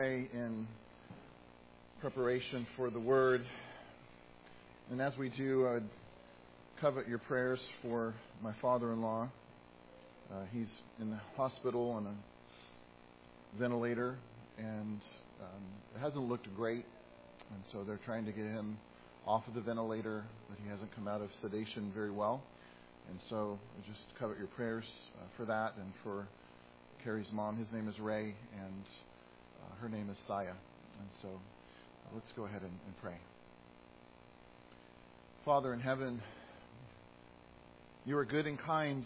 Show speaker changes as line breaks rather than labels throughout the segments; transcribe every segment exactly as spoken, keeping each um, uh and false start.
In preparation for the Word, and as we do, I would covet your prayers for my father-in-law. Uh, he's in the hospital on a ventilator, and um, it hasn't looked great, and so they're trying to get him off of the ventilator, but he hasn't come out of sedation very well, and so I just covet your prayers uh, for that and for Carrie's mom. His name is Ray, and Uh, her name is Saya. And so uh, let's go ahead and, and pray. Father in heaven, you are good and kind.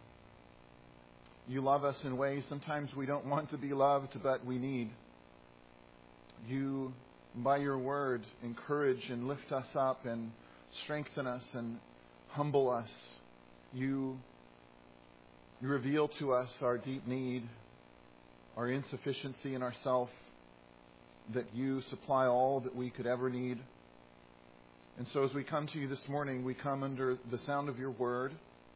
You love us in ways sometimes we don't want to be loved, but we need. You, by your word, encourage and lift us up and strengthen us and humble us. You, you reveal to us our deep need, our insufficiency in ourself, that you supply all that we could ever need. And so as we come to you this morning, we come under the sound of your word.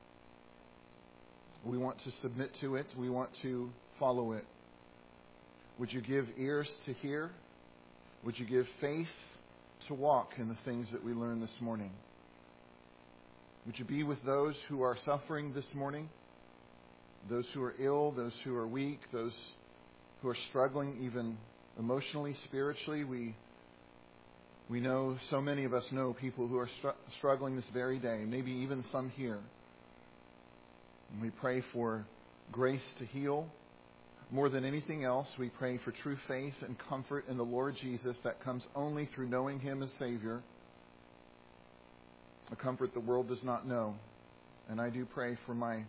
We want to submit to it. We want to follow it. Would you give ears to hear? Would you give faith to walk in the things that we learn this morning? Would you be with those who are suffering this morning? Those who are ill, those who are weak, those who are struggling even emotionally, spiritually. We we know, so many of us know people who are str- struggling this very day, maybe even some here. And we pray for grace to heal. More than anything else, we pray for true faith and comfort in the Lord Jesus that comes only through knowing Him as Savior, a comfort the world does not know. And I do pray for my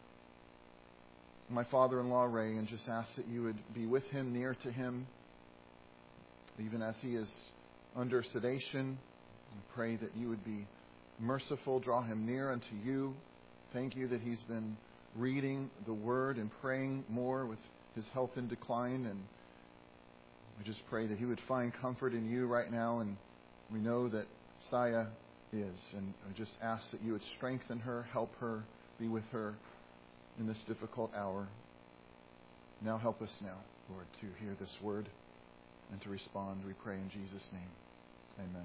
my father-in-law, Ray, and just ask that you would be with him, near to him, even as he is under sedation. I pray that you would be merciful, draw him near unto you. Thank you that he's been reading the Word and praying more with his health in decline. And we just pray that he would find comfort in you right now. And we know that Saya is. And I just ask that you would strengthen her, help her, be with her in this difficult hour. Now help us now, Lord, to hear this word and to respond. We pray in Jesus' name. Amen.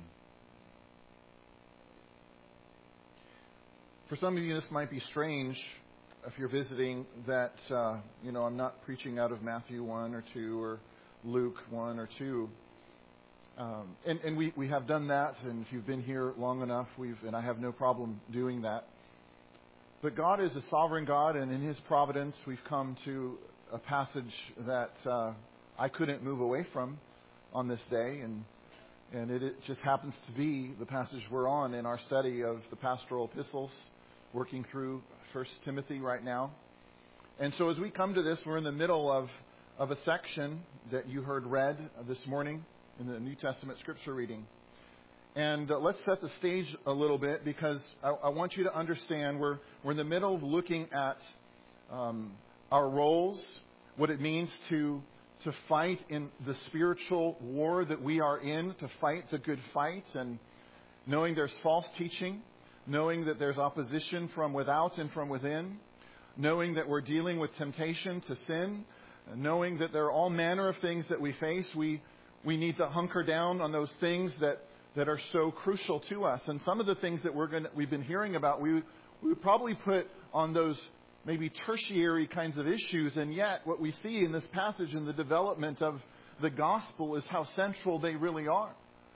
For some of you, this might be strange if you're visiting that, uh, you know, I'm not preaching out of Matthew one or two or Luke one or two. Um, and and we, we have done that, and if you've been here long enough, we've and I have no problem doing that. But God is a sovereign God, and in His providence, we've come to a passage that uh, I couldn't move away from on this day, and and it, it just happens to be the passage we're on in our study of the pastoral epistles, working through First Timothy right now. And so as we come to this, we're in the middle of, of a section that you heard read this morning in the New Testament scripture reading. And uh, let's set the stage a little bit, because I, I want you to understand we're we're in the middle of looking at um, our roles, what it means to to fight in the spiritual war that we are in, to fight the good fight, and knowing there's false teaching, knowing that there's opposition from without and from within, knowing that we're dealing with temptation to sin, knowing that there are all manner of things that we face. We we need to hunker down on those things that. that are so crucial to us. And some of the things that we're going we've been hearing about, we, we would probably put on those maybe tertiary kinds of issues. And yet what we see in this passage in the development of the gospel is how central they really are.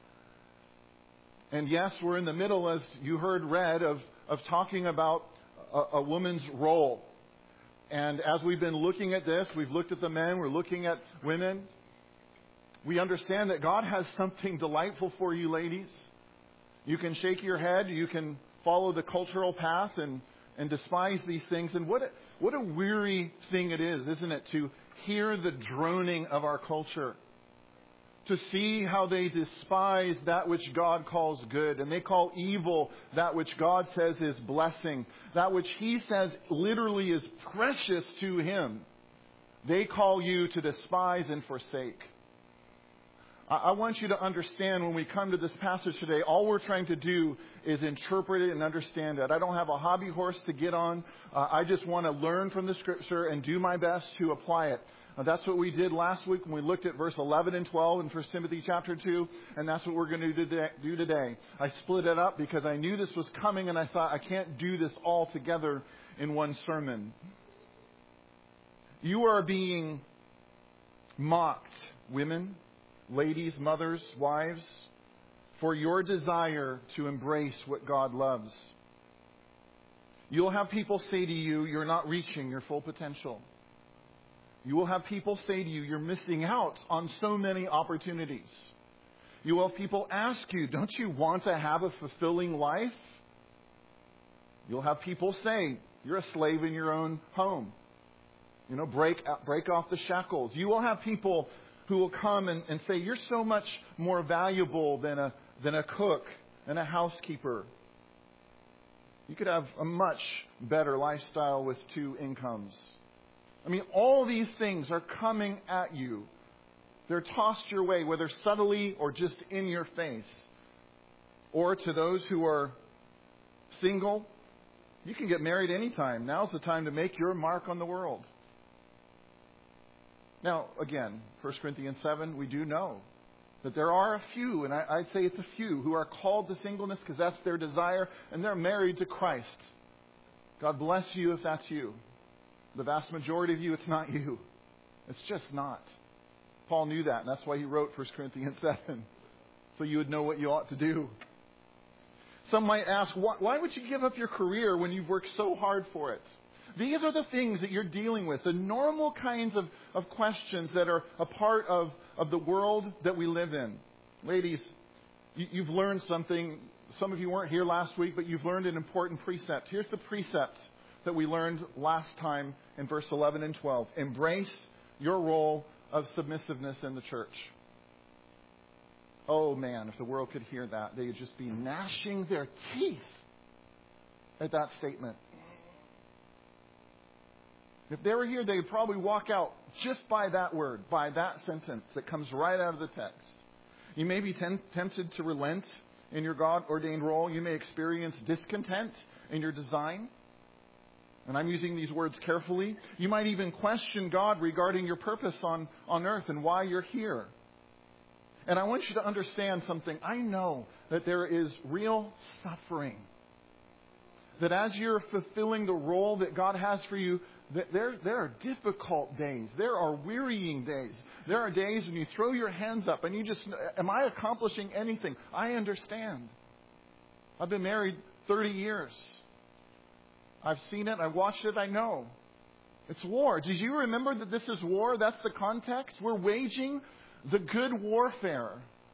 And yes, we're in the middle, as you heard read, of, of talking about a, a woman's role. And as we've been looking at this, we've looked at the men, we're looking at women. We understand that God has something delightful for you, ladies. You can shake your head. You can follow the cultural path and, and despise these things. And what a, what a weary thing it is, isn't it, to hear the droning of our culture. To see how they despise that which God calls good. And they call evil that which God says is blessing. That which He says literally is precious to Him. They call you to despise and forsake. I, I want you to understand when we come to this passage today, all we're trying to do is interpret it and understand it. I don't have a hobby horse to get on. Uh, I just want to learn from the Scripture and do my best to apply it. Uh, that's what we did last week when we looked at verse eleven and twelve in First Timothy chapter two, and that's what we're going to do today, do today. I split it up because I knew this was coming, and I thought I can't do this all together in one sermon. You are being mocked, women, ladies, mothers, wives, for your desire to embrace what God loves. You'll have people say to you, you're not reaching your full potential. You will have people say to you, you're missing out on so many opportunities. You will have people ask you, don't you want to have a fulfilling life? You'll have people say, you're a slave in your own home. You know, break break off the shackles. You will have people who will come and, and say, you're so much more valuable than a than a cook and a housekeeper. You could have a much better lifestyle with two incomes. I mean, all these things are coming at you. They're tossed your way, whether subtly or just in your face. Or to those who are single, you can get married anytime. Now's the time to make your mark on the world. Now, again, First Corinthians seven, we do know that there are a few, and I, I'd say it's a few, who are called to singleness because that's their desire, and they're married to Christ. God bless you if that's you. The vast majority of you, it's not you. It's just not. Paul knew that, and that's why he wrote First Corinthians seven, so you would know what you ought to do. Some might ask, why, why would you give up your career when you've worked so hard for it? These are the things that you're dealing with, the normal kinds of, of questions that are a part of, of the world that we live in. Ladies, you, you've learned something. Some of you weren't here last week, but you've learned an important precept. Here's the precept that we learned last time in verse eleven and twelve. Embrace your role of submissiveness in the church. Oh man, if the world could hear that, they would just be gnashing their teeth at that statement. If they were here, they would probably walk out just by that word, by that sentence that comes right out of the text. You may be ten- tempted to relent in your God-ordained role. You may experience discontent in your design. And I'm using these words carefully. You might even question God regarding your purpose on, on earth and why you're here. And I want you to understand something. I know that there is real suffering. That as you're fulfilling the role that God has for you, There, there are difficult days. There are wearying days. There are days when you throw your hands up and you just, am I accomplishing anything? I understand. I've been married thirty years. I've seen it. I've watched it. I know. It's war. Did you remember that this is war? That's the context. We're waging the good warfare.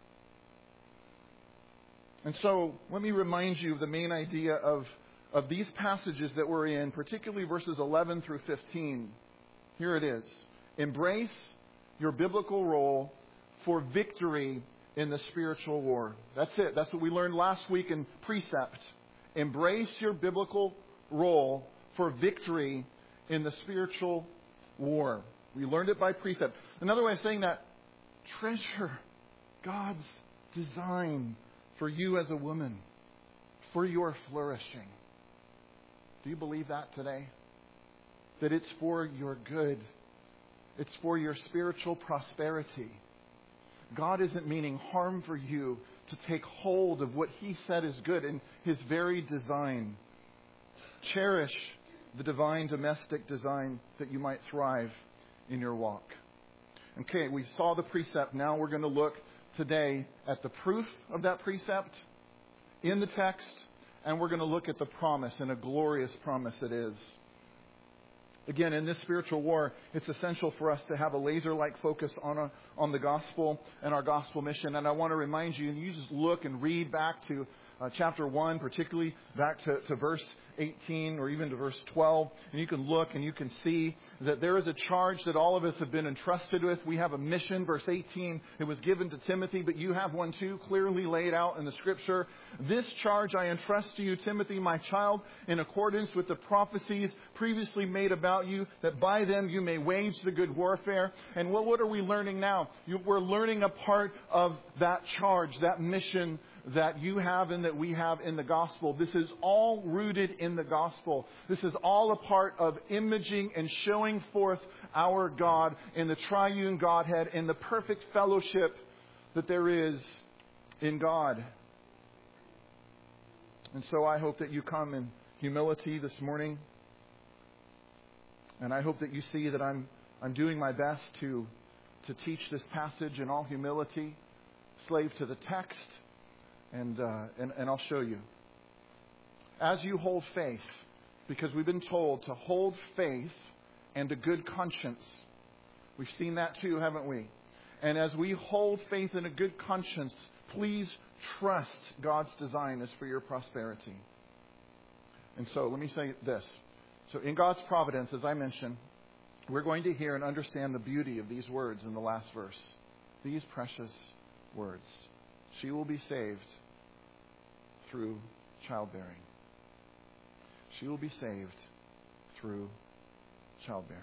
And so let me remind you of the main idea of Of these passages that we're in, particularly verses eleven through fifteen. Here it is. Embrace your biblical role for victory in the spiritual war. That's it. That's what we learned last week in precept. Embrace your biblical role for victory in the spiritual war. We learned it by precept. Another way of saying that, treasure God's design for you as a woman, for your flourishing. Do you believe that today? That it's for your good. It's for your spiritual prosperity. God isn't meaning harm for you to take hold of what He said is good in His very design. Cherish the divine domestic design that you might thrive in your walk. Okay, we saw the precept. Now we're going to look today at the proof of that precept in the text. And we're going to look at the promise, and a glorious promise it is. Again, in this spiritual war, it's essential for us to have a laser-like focus on a, on the gospel and our gospel mission. And I want to remind you, and you just look and read back to uh, chapter one, particularly back to, to verse eighteen or even to verse twelve. And you can look and you can see that there is a charge that all of us have been entrusted with. We have a mission. Verse eighteen, it was given to Timothy, but you have one too, clearly laid out in the Scripture. This charge I entrust to you, Timothy, my child, in accordance with the prophecies previously made about you, that by them you may wage the good warfare. And what, what are we learning now? You, we're learning a part of that charge, that mission that you have and that we have in the gospel. This is all rooted in the gospel. This is all a part of imaging and showing forth our God in the triune Godhead, in the perfect fellowship that there is in God. And so I hope that you come in humility this morning. And I hope that you see that I'm I'm doing my best to to teach this passage in all humility, slave to the text. And, uh, and and I'll show you. As you hold faith, because we've been told to hold faith and a good conscience. We've seen that too, haven't we? And as we hold faith and a good conscience, please trust God's design is for your prosperity. And so let me say this. So in God's providence, as I mentioned, we're going to hear and understand the beauty of these words in the last verse. These precious words. She will be saved through childbearing. She will be saved through childbearing.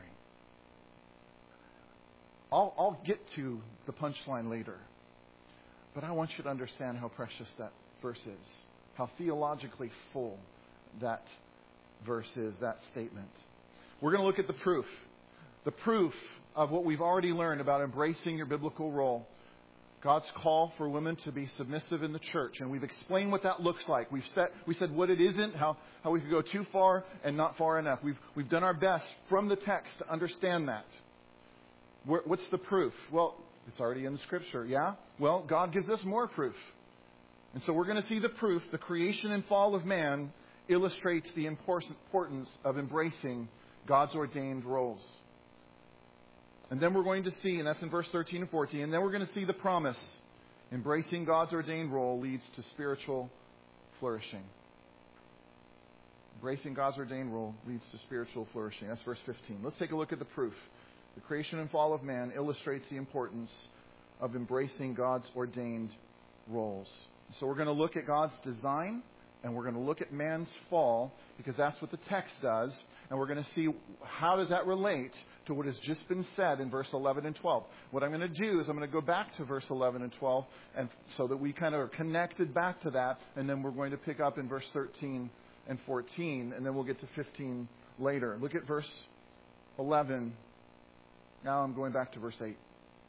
I'll, I'll get to the punchline later. But I want you to understand how precious that verse is. How theologically full that verse is, that statement. We're going to look at the proof. The proof of what we've already learned about embracing your biblical role. God's call for women to be submissive in the church. And we've explained what that looks like. We've said, we said what it isn't, how, how we could go too far and not far enough. We've, we've done our best from the text to understand that. Where, what's the proof? Well, it's already in the Scripture, yeah? Well, God gives us more proof. And so we're going to see the proof. The creation and fall of man illustrates the importance of embracing God's ordained roles. And then we're going to see, and that's in verse thirteen and fourteen, and then we're going to see the promise. Embracing God's ordained role leads to spiritual flourishing. Embracing God's ordained role leads to spiritual flourishing. That's verse fifteen. Let's take a look at the proof. The creation and fall of man illustrates the importance of embracing God's ordained roles. So we're going to look at God's design, and we're going to look at man's fall, because that's what the text does. And we're going to see how does that relate to what has just been said in verse eleven and twelve. What I'm going to do is I'm going to go back to verse eleven and twelve, and so that we kind of are connected back to that. And then we're going to pick up in verse thirteen and fourteen, and then we'll get to fifteen later. Look at verse eleven. Now I'm going back to verse eight.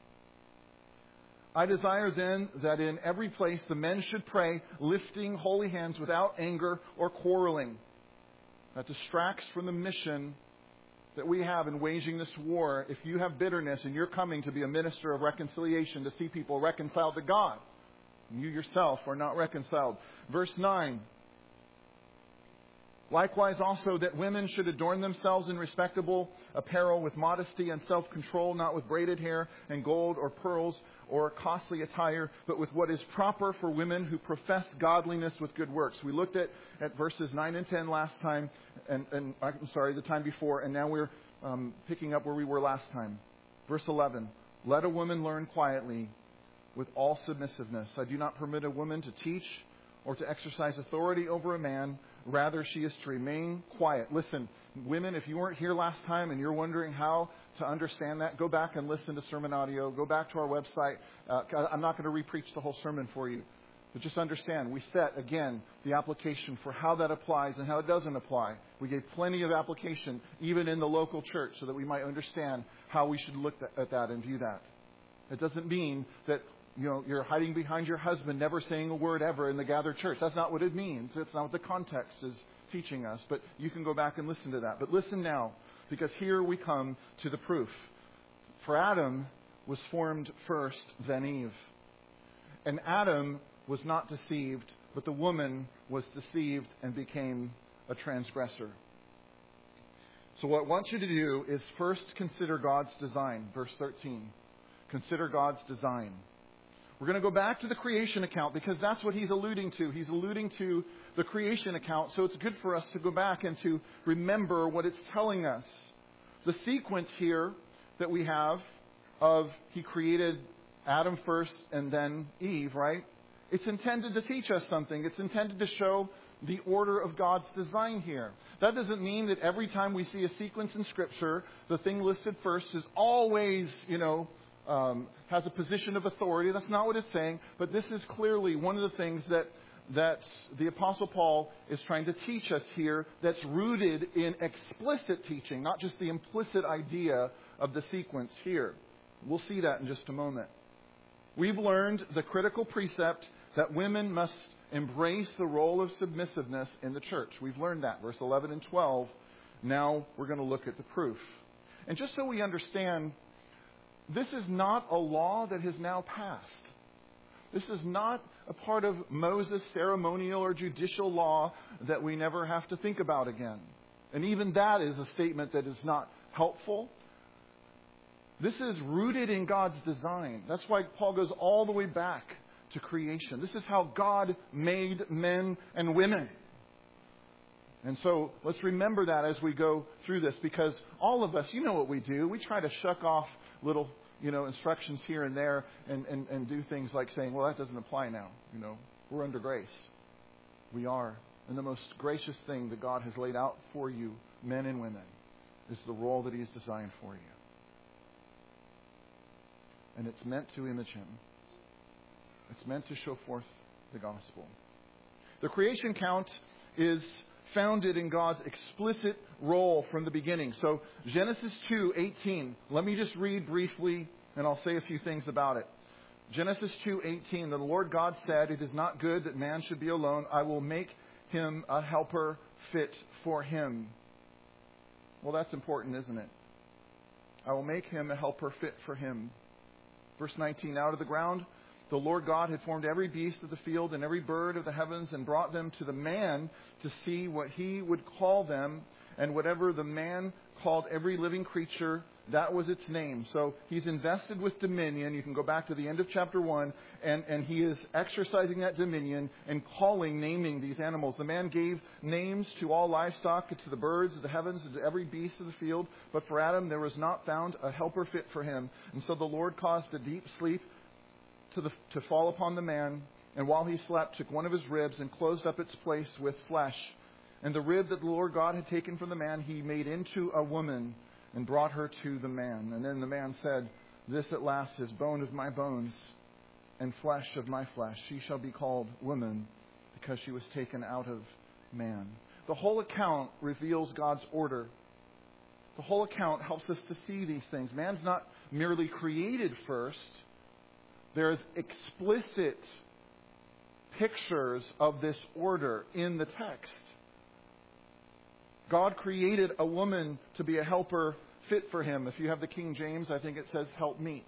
I desire then that in every place the men should pray, lifting holy hands without anger or quarreling. That distracts from the mission that we have in waging this war. If you have bitterness and you're coming to be a minister of reconciliation, to see people reconciled to God, and you yourself are not reconciled. Verse nine. Likewise also that women should adorn themselves in respectable apparel with modesty and self-control, not with braided hair and gold or pearls or costly attire, but with what is proper for women who profess godliness with good works. We looked at, at verses nine and ten last time, and, and I'm sorry, the time before, and now we're um, picking up where we were last time. Verse eleven, let a woman learn quietly with all submissiveness. I do not permit a woman to teach or to exercise authority over a man. Rather, she is to remain quiet. Listen, women, if you weren't here last time and you're wondering how to understand that, go back and listen to sermon audio. Go back to our website. Uh, I'm not going to re-preach the whole sermon for you. But just understand, we set, again, the application for how that applies and how it doesn't apply. We gave plenty of application, even in the local church, so that we might understand how we should look at that and view that. It doesn't mean that You know, you're hiding behind your husband, never saying a word ever in the gathered church. That's not what it means. That's not what the context is teaching us. But you can go back and listen to that. But listen now, because here we come to the proof. For Adam was formed first, then Eve. And Adam was not deceived, but the woman was deceived and became a transgressor. So what I want you to do is first consider God's design. Verse thirteen. Consider God's design. We're going to go back to the creation account because that's what he's alluding to. He's alluding to the creation account. So it's good for us to go back and to remember what it's telling us. The sequence here that we have of he created Adam first and then Eve, right? It's intended to teach us something. It's intended to show the order of God's design here. That doesn't mean that every time we see a sequence in Scripture, the thing listed first is always, you know, um, has a position of authority. That's not what it's saying. But this is clearly one of the things that that the Apostle Paul is trying to teach us here that's rooted in explicit teaching, not just the implicit idea of the sequence here. We'll see that in just a moment. We've learned the critical precept that women must embrace the role of submissiveness in the church. We've learned that, verse eleven and twelve. Now we're going to look at the proof. And just so we understand, this is not a law that has now passed. This is not a part of Moses' ceremonial or judicial law that we never have to think about again. And even that is a statement that is not helpful. This is rooted in God's design. That's why Paul goes all the way back to creation. This is how God made men and women. And so let's remember that as we go through this, because all of us, you know what we do. We try to shuck off little, you know, instructions here and there and, and, and do things like saying, well, that doesn't apply now. You know, we're under grace. We are. And the most gracious thing that God has laid out for you, men and women, is the role that He's designed for you. And it's meant to image Him. It's meant to show forth the gospel. The creation account is founded in God's explicit role from the beginning. So Genesis two eighteen. Let me just read briefly, and I'll say a few things about it. Genesis two eighteen. The Lord God said, "It is not good that man should be alone. I will make him a helper fit for him." Well, that's important, isn't it? I will make him a helper fit for him. Verse nineteen. Out of the ground the Lord God had formed every beast of the field and every bird of the heavens and brought them to the man to see what he would call them. And whatever the man called every living creature, that was its name. So he's invested with dominion. You can go back to the end of chapter one. And, and he is exercising that dominion and calling, naming these animals. The man gave names to all livestock, to the birds of the heavens, and to every beast of the field. But for Adam there was not found a helper fit for him. And so the Lord caused a deep sleep To, the, to fall upon the man, and while he slept, took one of his ribs and closed up its place with flesh. And the rib that the Lord God had taken from the man, he made into a woman and brought her to the man. And then the man said, "This at last is bone of my bones and flesh of my flesh. She shall be called woman, because she was taken out of man." The whole account reveals God's order. The whole account helps us to see these things. Man's not merely created first. There's explicit pictures of this order in the text. God created a woman to be a helper fit for him. If you have the King James, I think it says help meet.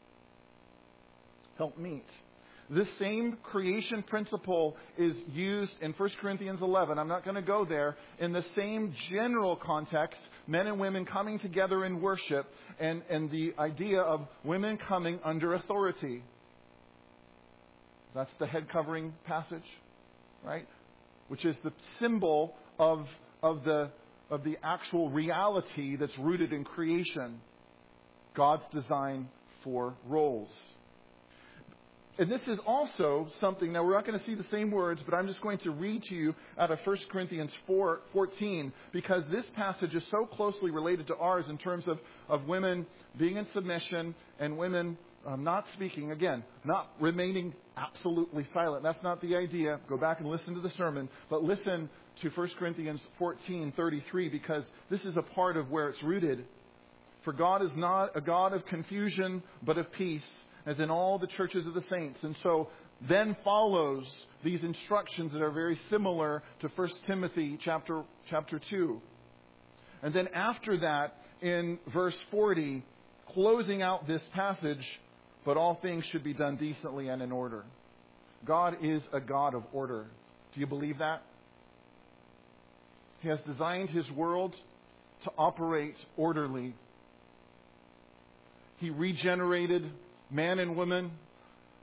Help meet. This same creation principle is used in First Corinthians eleven. I'm not going to go there. In the same general context, men and women coming together in worship, and, and the idea of women coming under authority. That's the head covering passage, right? Which is the symbol of, of, the, of the actual reality that's rooted in creation. God's design for roles. And this is also something, now we're not going to see the same words, but I'm just going to read to you out of First Corinthians four fourteen, because this passage is so closely related to ours in terms of, of women being in submission and women um, not speaking. Again, not remaining absolutely silent. That's not the idea. Go back and listen to the sermon. But listen to First Corinthians fourteen thirty-three, because this is a part of where it's rooted. For God is not a God of confusion, but of peace, as in all the churches of the saints. And so then follows these instructions that are very similar to First Timothy chapter, chapter two. And then after that, in verse forty, closing out this passage, but all things should be done decently and in order. God is a God of order. Do you believe that? He has designed His world to operate orderly. He regenerated man and woman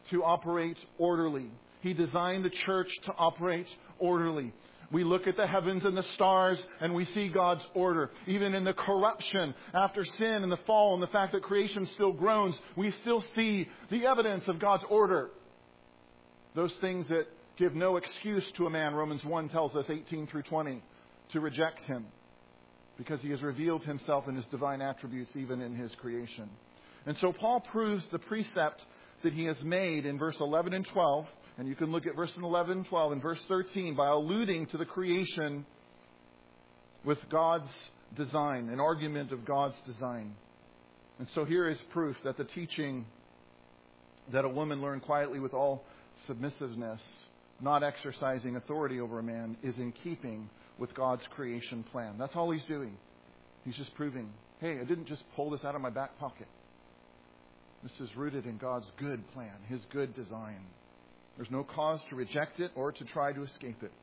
to operate orderly. He designed the church to operate orderly. We look at the heavens and the stars and we see God's order. Even in the corruption after sin and the fall and the fact that creation still groans, we still see the evidence of God's order. Those things that give no excuse to a man, Romans one tells us, eighteen through twenty, to reject him, because he has revealed himself in his divine attributes even in his creation. And so Paul proves the precept that he has made in verse eleven and twelve. And you can look at verse eleven, twelve, and verse thirteen by alluding to the creation with God's design, an argument of God's design. And so here is proof that the teaching that a woman learn quietly with all submissiveness, not exercising authority over a man, is in keeping with God's creation plan. That's all he's doing. He's just proving, hey, I didn't just pull this out of my back pocket. This is rooted in God's good plan, His good design. There's no cause to reject it or to try to escape it.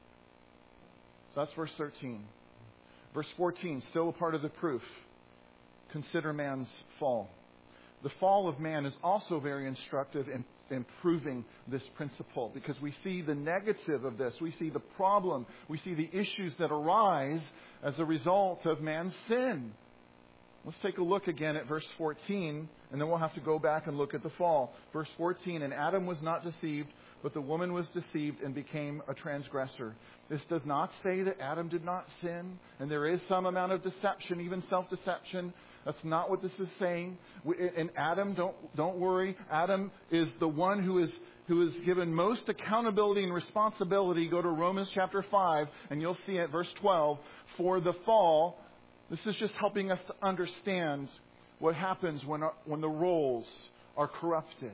So that's verse thirteen. Verse fourteen, still a part of the proof. Consider man's fall. The fall of man is also very instructive in, in proving this principle, because we see the negative of this. We see the problem. We see the issues that arise as a result of man's sin. Let's take a look again at verse fourteen, and then we'll have to go back and look at the fall. Verse fourteen, and Adam was not deceived, but the woman was deceived and became a transgressor. This does not say that Adam did not sin, and there is some amount of deception, even self-deception. That's not what this is saying. And Adam, don't don't worry. Adam is the one who is who is given most accountability and responsibility. Go to Romans chapter five, and you'll see at verse twelve, for the fall. This is just helping us to understand what happens when when the roles are corrupted.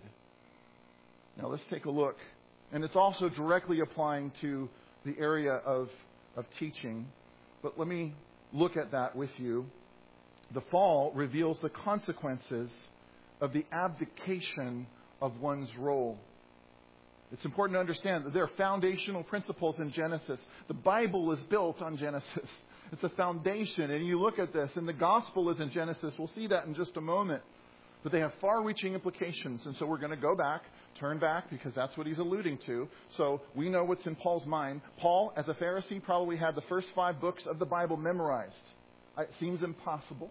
Now let's take a look. And it's also directly applying to the area of, of teaching. But let me look at that with you. The fall reveals the consequences of the abdication of one's role. It's important to understand that there are foundational principles in Genesis. The Bible is built on Genesis. It's a foundation. And you look at this, and the gospel is in Genesis. We'll see that in just a moment. But they have far-reaching implications. And so we're going to go back, turn back, because that's what he's alluding to. So we know what's in Paul's mind. Paul, as a Pharisee, probably had the first five books of the Bible memorized. It seems impossible.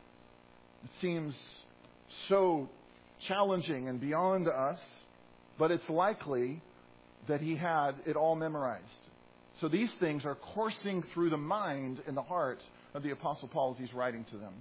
It seems so challenging and beyond us. But it's likely that he had it all memorized. So these things are coursing through the mind and the heart of the Apostle Paul as he's writing to them.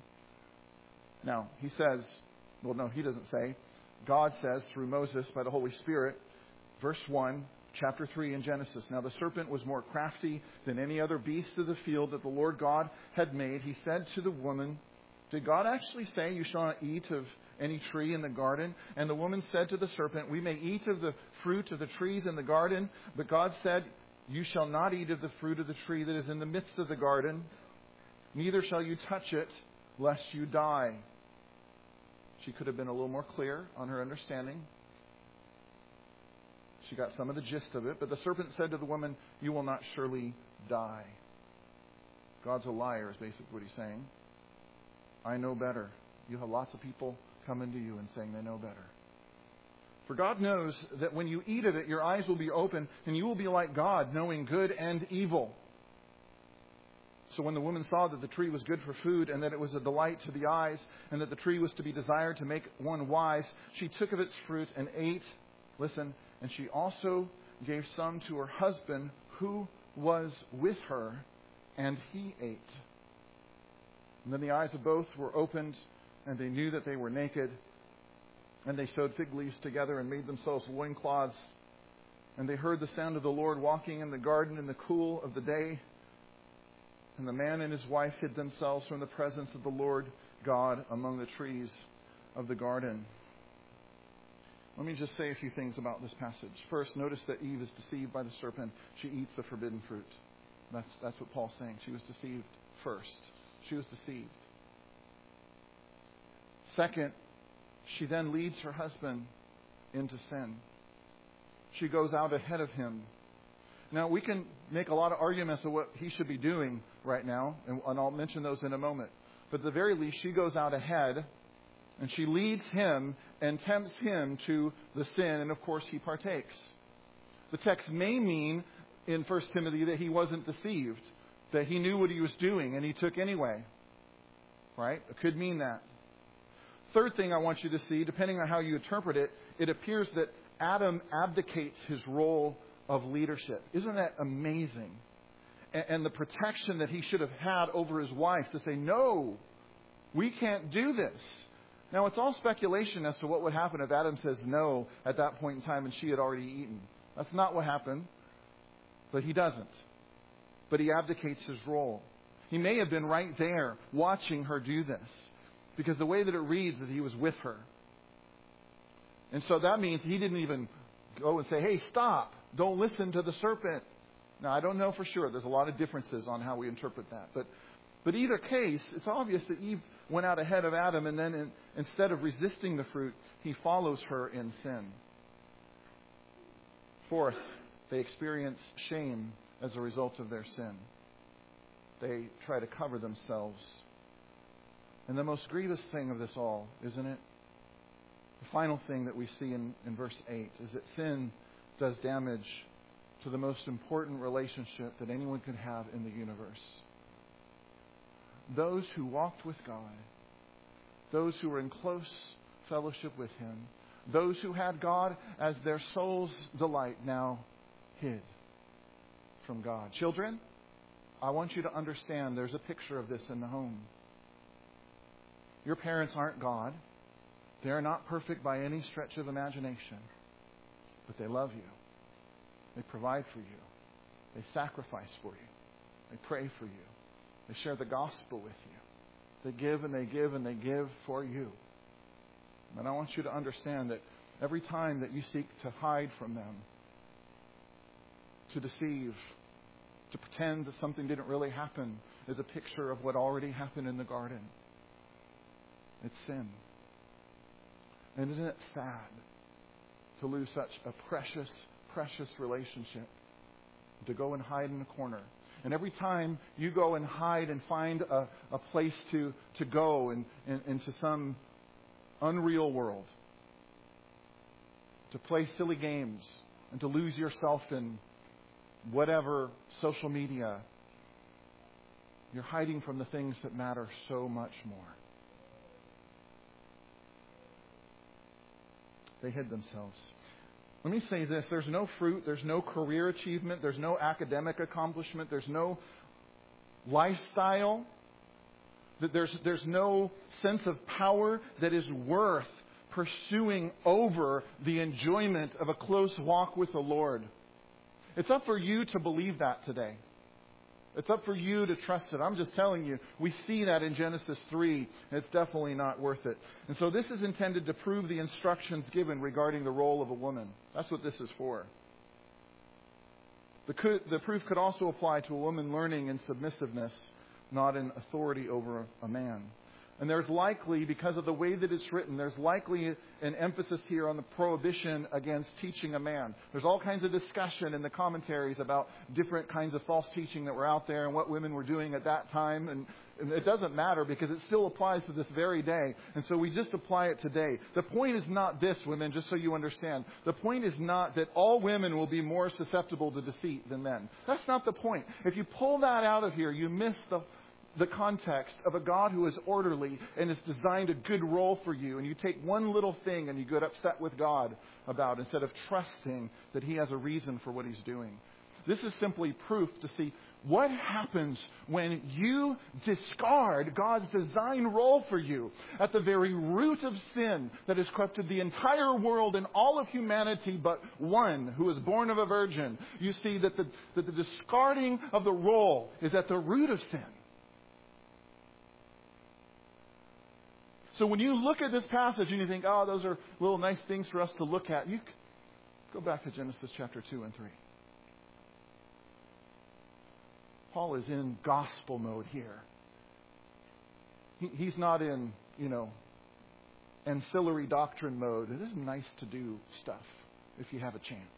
Now, he says, well, no, he doesn't say. God says through Moses by the Holy Spirit, verse one, chapter three in Genesis. Now the serpent was more crafty than any other beast of the field that the Lord God had made. He said to the woman, did God actually say you shall not eat of any tree in the garden? And the woman said to the serpent, we may eat of the fruit of the trees in the garden, but God said, you shall not eat of the fruit of the tree that is in the midst of the garden, neither shall you touch it, lest you die. She could have been a little more clear on her understanding. She got some of the gist of it. But the serpent said to the woman, you will not surely die. God's a liar is basically what he's saying. I know better. You have lots of people coming to you and saying they know better. For God knows that when you eat of it, your eyes will be open, and you will be like God, knowing good and evil. So when the woman saw that the tree was good for food, and that it was a delight to the eyes, and that the tree was to be desired to make one wise, she took of its fruit and ate. Listen, and she also gave some to her husband who was with her, and he ate. And then the eyes of both were opened, and they knew that they were naked. And they sewed fig leaves together and made themselves loincloths. And they heard the sound of the Lord walking in the garden in the cool of the day. And the man and his wife hid themselves from the presence of the Lord God among the trees of the garden. Let me just say a few things about this passage. First, notice that Eve is deceived by the serpent. She eats the forbidden fruit. That's, that's what Paul's saying. She was deceived first. She was deceived. Second, she then leads her husband into sin. She goes out ahead of him. Now, we can make a lot of arguments of what he should be doing right now, and, and I'll mention those in a moment. But at the very least, she goes out ahead, And she leads him and tempts him to the sin, and of course he partakes. The text may mean in First Timothy that he wasn't deceived, that he knew what he was doing and he took anyway. Right? It could mean that. Third thing I want you to see, depending on how you interpret it, it appears that Adam abdicates his role of leadership. Isn't that amazing? And, and the protection that he should have had over his wife to say, no, we can't do this. Now, it's all speculation as to what would happen if Adam says no at that point in time and she had already eaten. That's not what happened, but he doesn't. But he abdicates his role. He may have been right there watching her do this, because the way that it reads is he was with her. And so that means he didn't even go and say, hey, stop, don't listen to the serpent. Now, I don't know for sure. There's a lot of differences on how we interpret that. But but either case, it's obvious that Eve went out ahead of Adam, and then in, instead of resisting the fruit, he follows her in sin. Fourth, they experience shame as a result of their sin. They try to cover themselves. And the most grievous thing of this all, isn't it? The final thing that we see in, in verse eight is that sin does damage to the most important relationship that anyone could have in the universe. Those who walked with God, those who were in close fellowship with Him, those who had God as their soul's delight, now hid from God. Children, I want you to understand there's a picture of this in the home. Your parents aren't God. They are not perfect by any stretch of imagination. But they love you. They provide for you. They sacrifice for you. They pray for you. They share the gospel with you. They give and they give and they give for you. And I want you to understand that every time that you seek to hide from them, to deceive, to pretend that something didn't really happen, is a picture of what already happened in the garden. It's sin. And isn't it sad to lose such a precious, precious relationship, to go and hide in a corner? And every time you go and hide and find a, a place to, to go and, and, into some unreal world, to play silly games and to lose yourself in whatever social media, you're hiding from the things that matter so much more. They hid themselves. Let me say this. There's no fruit. There's no career achievement. There's no academic accomplishment. There's no lifestyle. There's, there's no sense of power that is worth pursuing over the enjoyment of a close walk with the Lord. It's up for you to believe that today. It's up for you to trust it. I'm just telling you, we see that in Genesis three. It's definitely not worth it. And so this is intended to prove the instructions given regarding the role of a woman. That's what this is for. The, could, the proof could also apply to a woman learning in submissiveness, not in authority over a man. And there's likely, because of the way that it's written, there's likely an emphasis here on the prohibition against teaching a man. There's all kinds of discussion in the commentaries about different kinds of false teaching that were out there and what women were doing at that time. And, and it doesn't matter because it still applies to this very day. And so we just apply it today. The point is not this, women, just so you understand. The point is not that all women will be more susceptible to deceit than men. That's not the point. If you pull that out of here, you miss the the context of a God who is orderly and has designed a good role for you, and you take one little thing and you get upset with God about instead of trusting that He has a reason for what He's doing. This is simply proof to see what happens when you discard God's design role for you. At the very root of sin that has corrupted the entire world and all of humanity but one who was born of a virgin, you see that the, that the discarding of the role is at the root of sin. So when you look at this passage and you think, oh, those are little nice things for us to look at, you go back to Genesis chapter two and three. Paul is in gospel mode here. He, he's not in, you know, ancillary doctrine mode. It is nice to do stuff if you have a chance.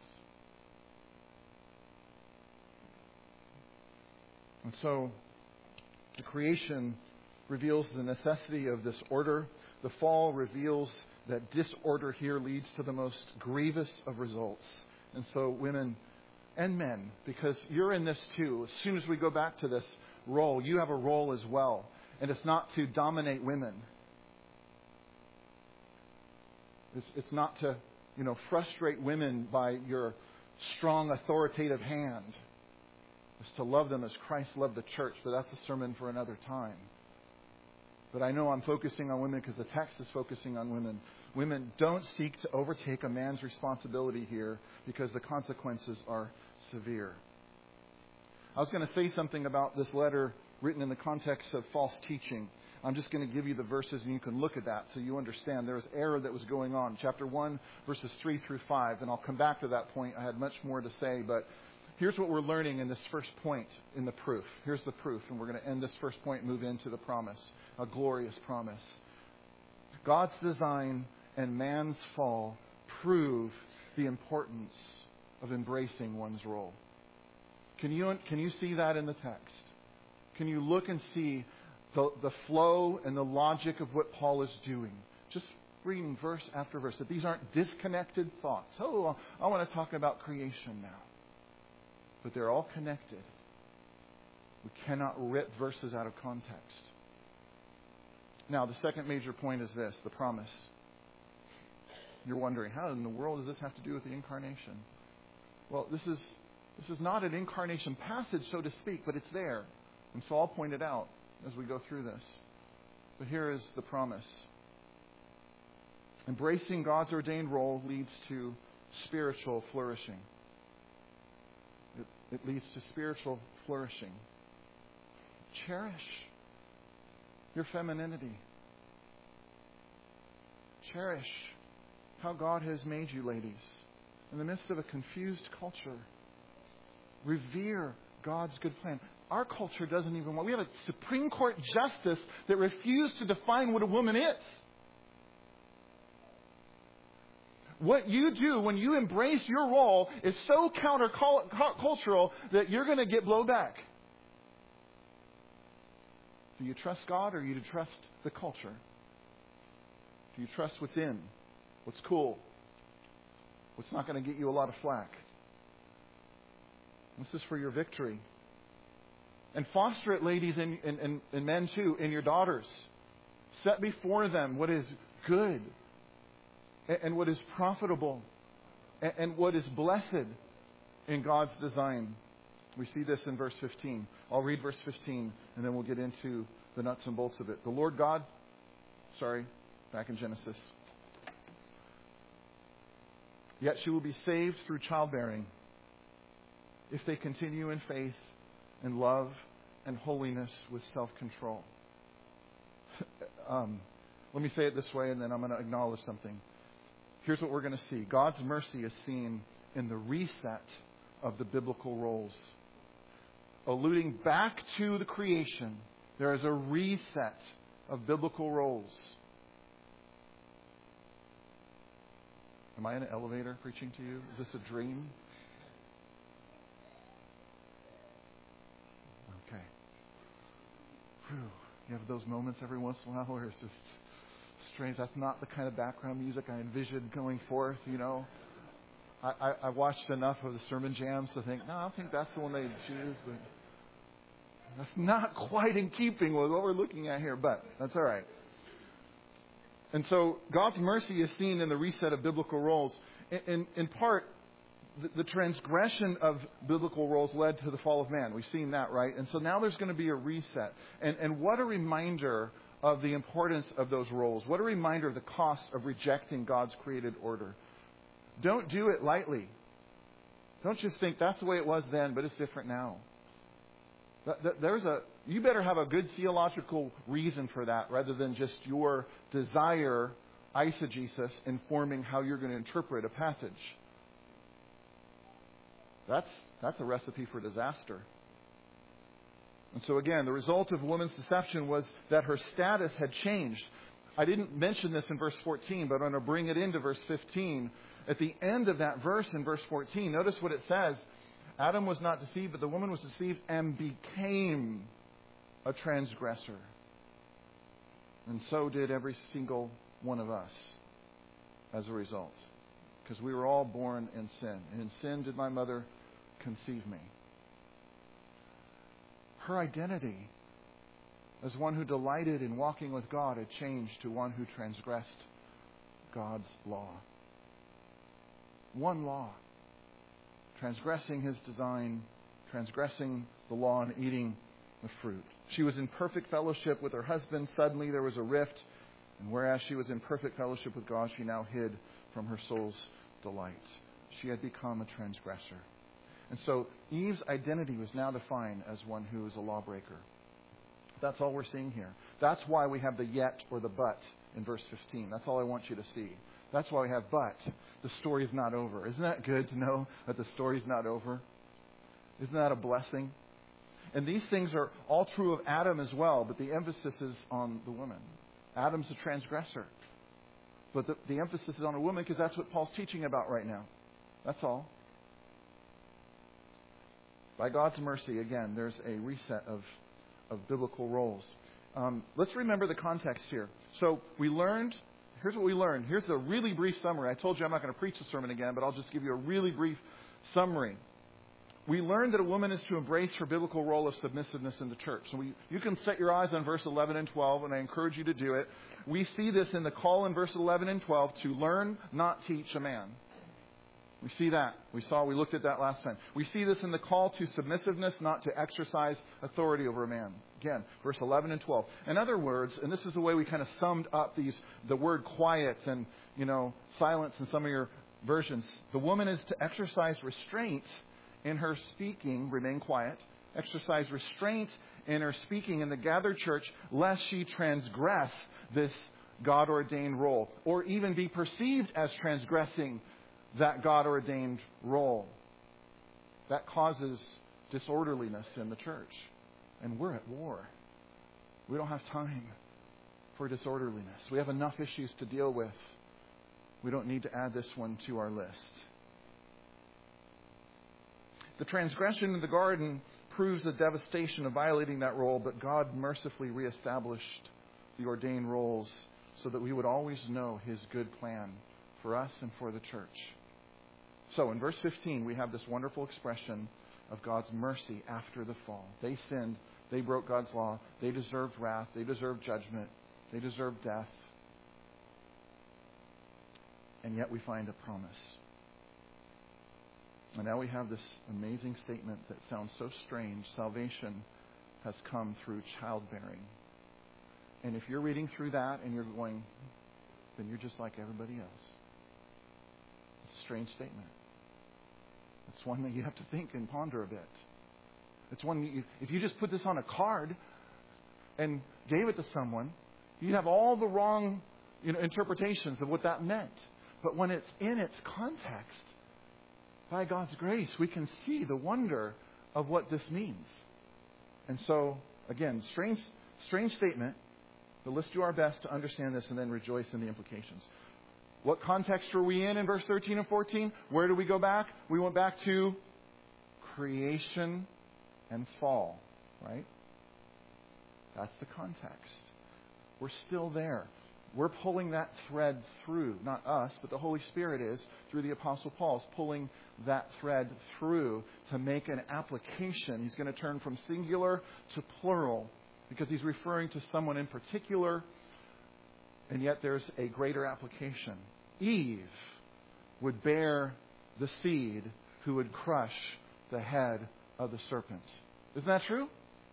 And so the creation reveals the necessity of this order, the fall reveals that disorder here leads to the most grievous of results. And so women and men, because you're in this too. As soon as we go back to this role, you have a role as well. And it's not to dominate women. It's, it's not to, you know, frustrate women by your strong authoritative hand. It's to love them as Christ loved the church, but that's a sermon for another time. But I know I'm focusing on women because the text is focusing on women. Women, don't seek to overtake a man's responsibility here because the consequences are severe. I was going to say something about this letter written in the context of false teaching. I'm just going to give you the verses and you can look at that so you understand there was error that was going on. Chapter one, verses three through five. And I'll come back to that point. I had much more to say, but here's what we're learning in this first point in the proof. Here's the proof, and we're going to end this first point and move into the promise, a glorious promise. God's design and man's fall prove the importance of embracing one's role. Can you, can you see that in the text? Can you look and see the, the flow and the logic of what Paul is doing? Just reading verse after verse. That these aren't disconnected thoughts. Oh, I want to talk about creation now. But they're all connected. We cannot rip verses out of context. Now, the second major point is this, the promise. You're wondering, how in the world does this have to do with the incarnation? Well, this is this is not an incarnation passage, so to speak, but it's there. And so I'll point it out as we go through this. But here is the promise. Embracing God's ordained role leads to spiritual flourishing. It, it leads to spiritual flourishing. Cherish your femininity. Cherish how God has made you, ladies. In the midst of a confused culture, revere God's good plan. Our culture doesn't even want... We have a Supreme Court justice that refused to define what a woman is. What you do when you embrace your role is so countercultural that you're going to get blowback. Do you trust God or do you trust the culture? Do you trust within? What's cool? What's not going to get you a lot of flack? This is for your victory. And foster it, ladies and, and, and, and men too, in your daughters. Set before them what is good and, and what is profitable and, and what is blessed in God's design. We see this in verse fifteen. I'll read verse fifteen and then we'll get into the nuts and bolts of it. The Lord God, sorry, back in Genesis. Yet she will be saved through childbearing if they continue in faith and love and holiness with self-control. um, let me say it this way and then I'm going to acknowledge something. Here's what we're going to see. God's mercy is seen in the reset of the biblical roles. Alluding back to the creation, there is a reset of biblical roles. Am I in an elevator preaching to you? Is this a dream? Okay. Whew. You have those moments every once in a while where it's just strange. That's not the kind of background music I envisioned going forth, you know. I, I, I watched enough of the sermon jams to think, no, I don't think that's the one they choose, but that's not quite in keeping with what we're looking at here, but that's all right. And so God's mercy is seen in the reset of biblical roles. In, in, in part, the, the transgression of biblical roles led to the fall of man. We've seen that, right? And so now there's going to be a reset. And, and what a reminder of the importance of those roles. What a reminder of the cost of rejecting God's created order. Don't do it lightly. Don't just think that's the way it was then, but it's different now. There's a, you better have a good theological reason for that rather than just your desire, eisegesis, informing how you're going to interpret a passage. That's, that's a recipe for disaster. And so again, the result of woman's deception was that her status had changed. I didn't mention this in verse fourteen, but I'm going to bring it into verse fifteen. At the end of that verse in verse fourteen, notice what it says. Adam was not deceived, but the woman was deceived and became a transgressor. And so did every single one of us as a result. Because we were all born in sin. And in sin did my mother conceive me. Her identity as one who delighted in walking with God had changed to one who transgressed God's law. One law. Transgressing His design, transgressing the law and eating the fruit. She was in perfect fellowship with her husband. Suddenly there was a rift. And whereas she was in perfect fellowship with God, she now hid from her soul's delight. She had become a transgressor. And so Eve's identity was now defined as one who is a lawbreaker. That's all we're seeing here. That's why we have the yet or the but in verse fifteen. That's all I want you to see. That's why we have but. The story's not over. Isn't that good to know that the story's not over? Isn't that a blessing? And these things are all true of Adam as well, but the emphasis is on the woman. Adam's a transgressor. But the, the emphasis is on a woman because that's what Paul's teaching about right now. That's all. By God's mercy, again, there's a reset of, of biblical roles. Um, let's remember the context here. So we learned, here's what we learned. Here's a really brief summary. I told you I'm not going to preach the sermon again, but I'll just give you a really brief summary. We learned that a woman is to embrace her biblical role of submissiveness in the church. So we, you can set your eyes on verse eleven and twelve, and I encourage you to do it. We see this in the call in verse eleven and twelve to learn, not teach a man. We see that. We saw, we looked at that last time. We see this in the call to submissiveness, not to exercise authority over a man. Again, verse eleven and twelve. In other words, and this is the way we kind of summed up these, the word quiet and, you know, silence in some of your versions. The woman is to exercise restraint in her speaking, remain quiet, exercise restraint in her speaking in the gathered church, lest she transgress this God-ordained role, or even be perceived as transgressing that God-ordained role. That causes disorderliness in the church. And we're at war. We don't have time for disorderliness. We have enough issues to deal with. We don't need to add this one to our list. The transgression in the garden proves the devastation of violating that role, but God mercifully reestablished the ordained roles so that we would always know His good plan for us and for the church. So in verse fifteen, we have this wonderful expression of God's mercy after the fall. They sinned. They broke God's law. They deserved wrath. They deserved judgment. They deserved death. And yet we find a promise. And now we have this amazing statement that sounds so strange. Salvation has come through childbearing. And if you're reading through that and you're going, then you're just like everybody else. It's a strange statement. It's one that you have to think and ponder a bit. It's one that you, if you just put this on a card and gave it to someone, you'd have all the wrong, you know, interpretations of what that meant. But when it's in its context, by God's grace, we can see the wonder of what this means. And so, again, strange, strange statement, but let's do our best to understand this and then rejoice in the implications. What context are we in in verse thirteen and fourteen? Where do we go back? We went back to creation and fall, right? That's the context. We're still there. We're pulling that thread through, not us, but the Holy Spirit is, through the Apostle Paul's pulling that thread through to make an application. He's going to turn from singular to plural because he's referring to someone in particular, and yet there's a greater application. Eve would bear the seed who would crush the head of the serpent. Isn't that true?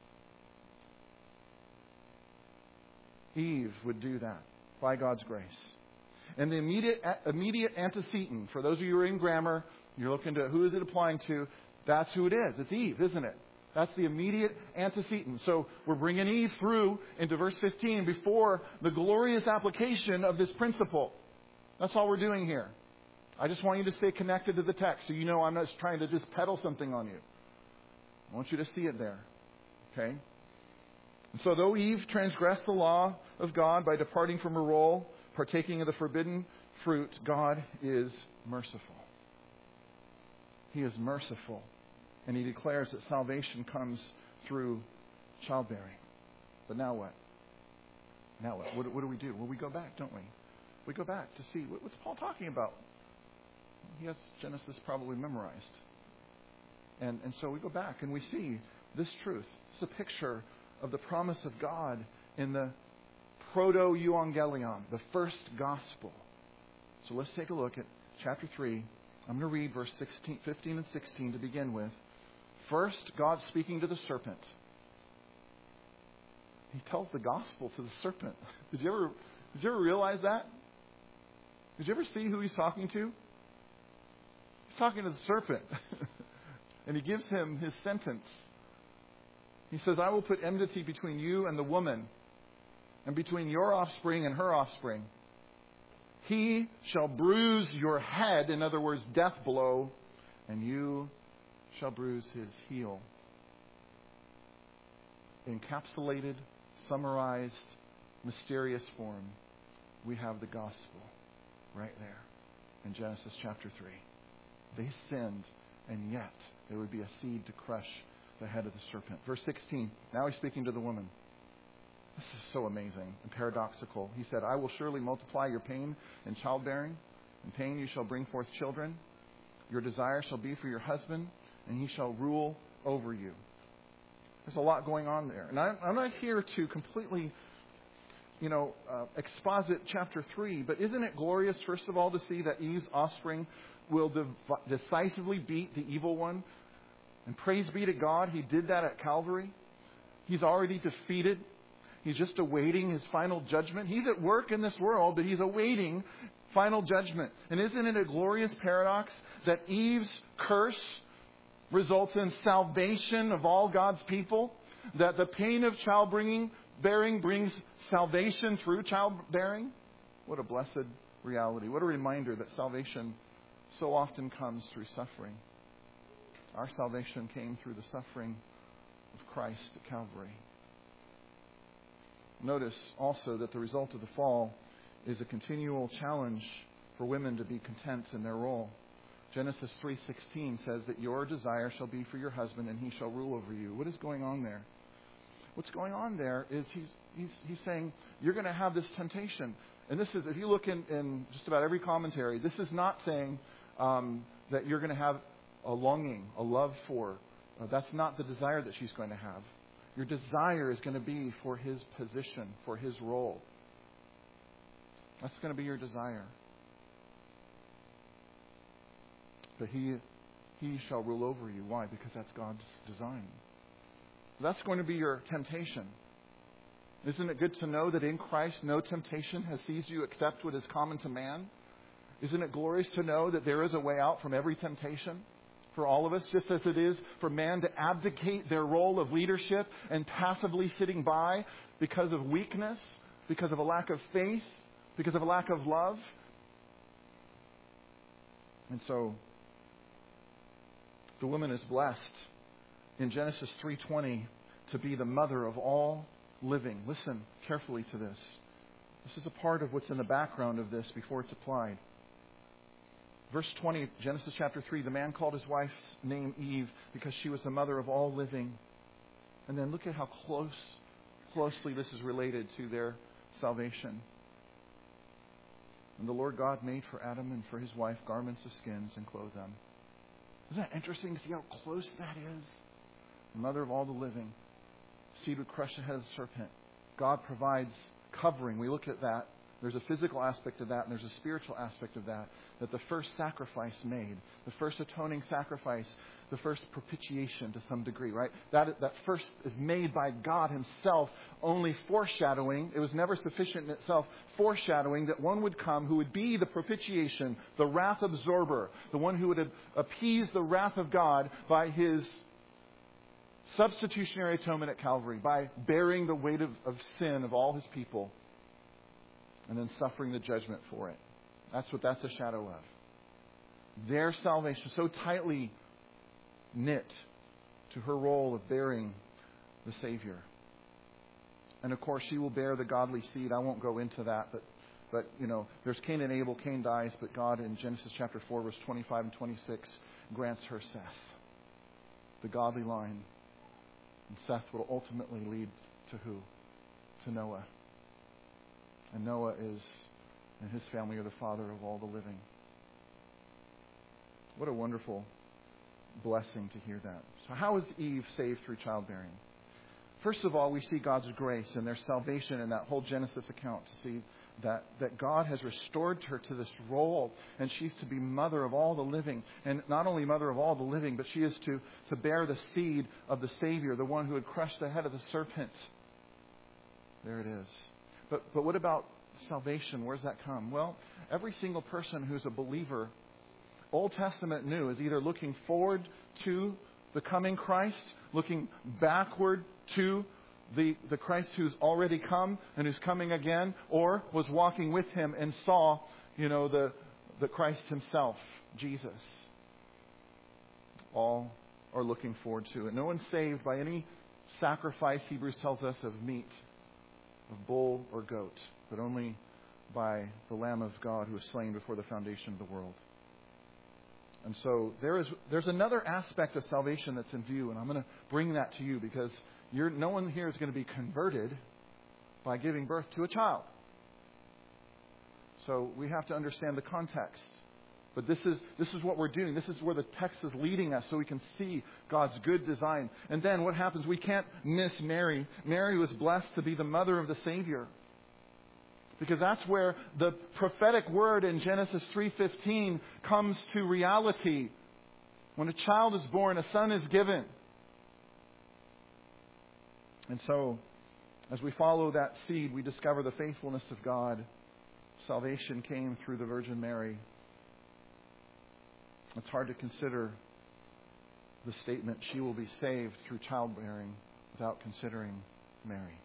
Eve would do that by God's grace. And the immediate immediate antecedent, for those of you who are in grammar, you're looking to who is it applying to, that's who it is. It's Eve, isn't it? That's the immediate antecedent. So we're bringing Eve through into verse fifteen before the glorious application of this principle. That's all we're doing here. I just want you to stay connected to the text so you know I'm not trying to just peddle something on you. I want you to see it there. Okay? And so though Eve transgressed the law of God by departing from her role, partaking of the forbidden fruit, God is merciful. He is merciful. And He declares that salvation comes through childbearing. But now what? Now what? What, what do we do? Well, we go back, don't we? We go back to see, what, what's Paul talking about? He has Genesis probably memorized. And, and so we go back and we see this truth. It's a picture of the promise of God in the proto-euangelion, the first gospel. So let's take a look at chapter three. I'm going to read verse sixteen, fifteen and sixteen to begin with. First, God speaking to the serpent. He tells the gospel to the serpent. Did you ever, did you ever realize that? Did you ever see who he's talking to? He's talking to the serpent. And he gives him his sentence. He says, I will put enmity between you and the woman, and between your offspring and her offspring. He shall bruise your head, in other words, death blow, and you shall bruise his heel. Encapsulated, summarized, mysterious form, we have the gospel right there in Genesis chapter three. They sinned, and yet there would be a seed to crush the head of the serpent. Verse sixteen, now he's speaking to the woman. This is so amazing and paradoxical. He said, I will surely multiply your pain in childbearing. In pain you shall bring forth children. Your desire shall be for your husband, and he shall rule over you. There's a lot going on there. And I'm, I'm not here to completely, you know, uh, exposit chapter three, but isn't it glorious, first of all, to see that Eve's offspring will dev- decisively beat the evil one? And praise be to God, he did that at Calvary. He's already defeated. He's just awaiting his final judgment. He's at work in this world, but he's awaiting final judgment. And isn't it a glorious paradox that Eve's curse results in salvation of all God's people? That the pain of childbearing bearing brings salvation through childbearing? What a blessed reality. What a reminder that salvation so often comes through suffering. Our salvation came through the suffering of Christ at Calvary. Notice also that the result of the fall is a continual challenge for women to be content in their role. Genesis three sixteen says that your desire shall be for your husband and he shall rule over you. What is going on there? What's going on there is he's he's, he's saying you're going to have this temptation. And this is, if you look in, in just about every commentary, this is not saying um, that you're going to have a longing, a love for. Uh, that's not the desire that she's going to have. Your desire is going to be for his position, for his role. That's going to be your desire. But he, he shall rule over you. Why? Because that's God's design. That's going to be your temptation. Isn't it good to know that in Christ no temptation has seized you except what is common to man? Isn't it glorious to know that there is a way out from every temptation for all of us, just as it is for man to abdicate their role of leadership and passively sitting by because of weakness, because of a lack of faith, because of a lack of love? And so the woman is blessed in Genesis three twenty to be the mother of all living. Listen carefully to this. This is a part of what's in the background of this before it's applied. Verse twenty, Genesis chapter three, the man called his wife's name Eve because she was the mother of all living. And then look at how close, closely this is related to their salvation. And the Lord God made for Adam and for his wife garments of skins and clothed them. Isn't that interesting to see how close that is? The mother of all the living. Seed would crush the head of the serpent. God provides covering. We look at that. There's a physical aspect of that, and there's a spiritual aspect of that. That the first sacrifice made, the first atoning sacrifice, the first propitiation to some degree, right? That that first is made by God Himself, only foreshadowing. It was never sufficient in itself, foreshadowing that one would come who would be the propitiation, the wrath absorber, the one who would appease the wrath of God by His substitutionary atonement at Calvary, by bearing the weight of, of sin of all His people, and then suffering the judgment for it. That's what that's a shadow of. Their salvation so tightly knit to her role of bearing the Savior. And of course, she will bear the godly seed. I won't go into that, but but you know, there's Cain and Abel. Cain dies, but God in Genesis chapter four, verse twenty-five and twenty-six grants her Seth, the godly line. And Seth will ultimately lead to who? To Noah. And Noah is, and his family are the father of all the living. What a wonderful blessing to hear that. So how is Eve saved through childbearing? First of all, we see God's grace and their salvation in that whole Genesis account to see that, that God has restored her to this role, and she's to be mother of all the living. And not only mother of all the living, but she is to, to bear the seed of the Savior, the one who had crushed the head of the serpent. There it is. But, but what about salvation? Where does that come? Well, every single person who's a believer, Old Testament new, is either looking forward to the coming Christ, looking backward to the, the Christ who's already come and who's coming again, or was walking with him and saw, you know, the, the Christ himself, Jesus. All are looking forward to it. No one's saved by any sacrifice, Hebrews tells us, of meat, of bull or goat, but only by the Lamb of God who was slain before the foundation of the world. And so there is there's another aspect of salvation that's in view, and I'm going to bring that to you because you're, no one here is going to be converted by giving birth to a child. So we have to understand the context. But this is this is what we're doing. This is where the text is leading us so we can see God's good design. And then what happens? We can't miss Mary. Mary was blessed to be the mother of the Savior. Because that's where the prophetic word in Genesis three fifteen comes to reality. When a child is born, a son is given. And so, as we follow that seed, we discover the faithfulness of God. Salvation came through the Virgin Mary. It's hard to consider the statement, she will be saved through childbearing, without considering Mary.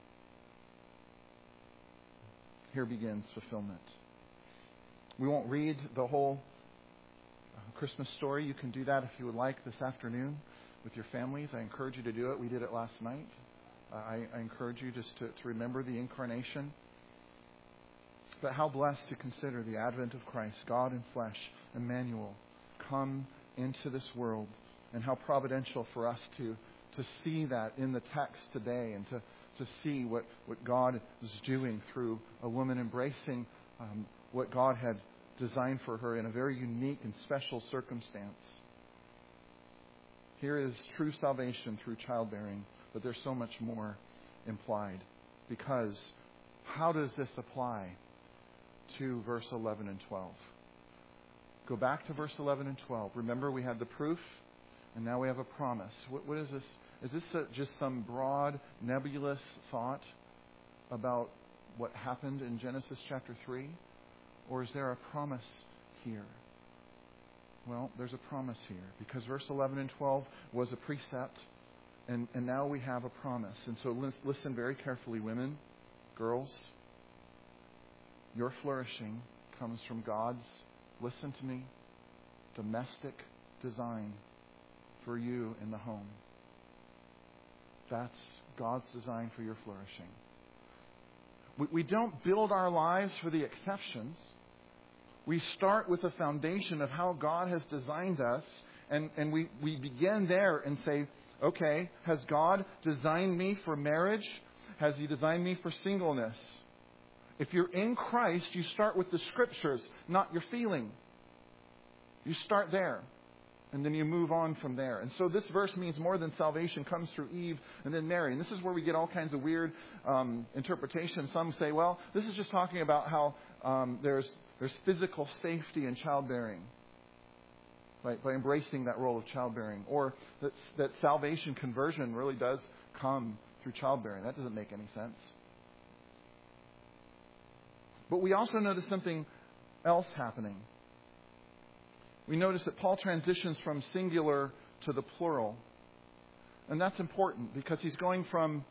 Here begins fulfillment. We won't read the whole Christmas story. You can do that if you would like this afternoon with your families. I encourage you to do it. We did it last night. Uh, I, I encourage you just to, to remember the incarnation. But how blessed to consider the advent of Christ, God in flesh, Emmanuel, come into this world, and how providential for us to, to see that in the text today and to, to see what, what God is doing through a woman embracing um, what God had designed for her in a very unique and special circumstance. Here is true salvation through childbearing, but there's so much more implied. Because how does this apply to verse eleven and twelve? Go back to verse eleven and twelve. Remember, we had the proof, and now we have a promise. What, what is this? Is this a, just some broad, nebulous thought about what happened in Genesis chapter three? Or is there a promise here? Well, there's a promise here, because verse eleven and twelve was a precept, and, and now we have a promise. And so listen very carefully, women, girls. Your flourishing comes from God's, listen to me, domestic design for you in the home. That's God's design for your flourishing. We, we don't build our lives for the exceptions. We start with a foundation of how God has designed us, and, and we, we begin there and say, okay, has God designed me for marriage? Has He designed me for singleness? If you're in Christ, you start with the Scriptures, not your feeling. You start there, and then you move on from there. And so this verse means more than salvation comes through Eve and then Mary. And this is where we get all kinds of weird um, interpretations. Some say, well, this is just talking about how um, there's there's physical safety in childbearing, right, by embracing that role of childbearing. Or that, that salvation, conversion really does come through childbearing. That doesn't make any sense. But we also notice something else happening. We notice that Paul transitions from singular to the plural. And that's important because he's going from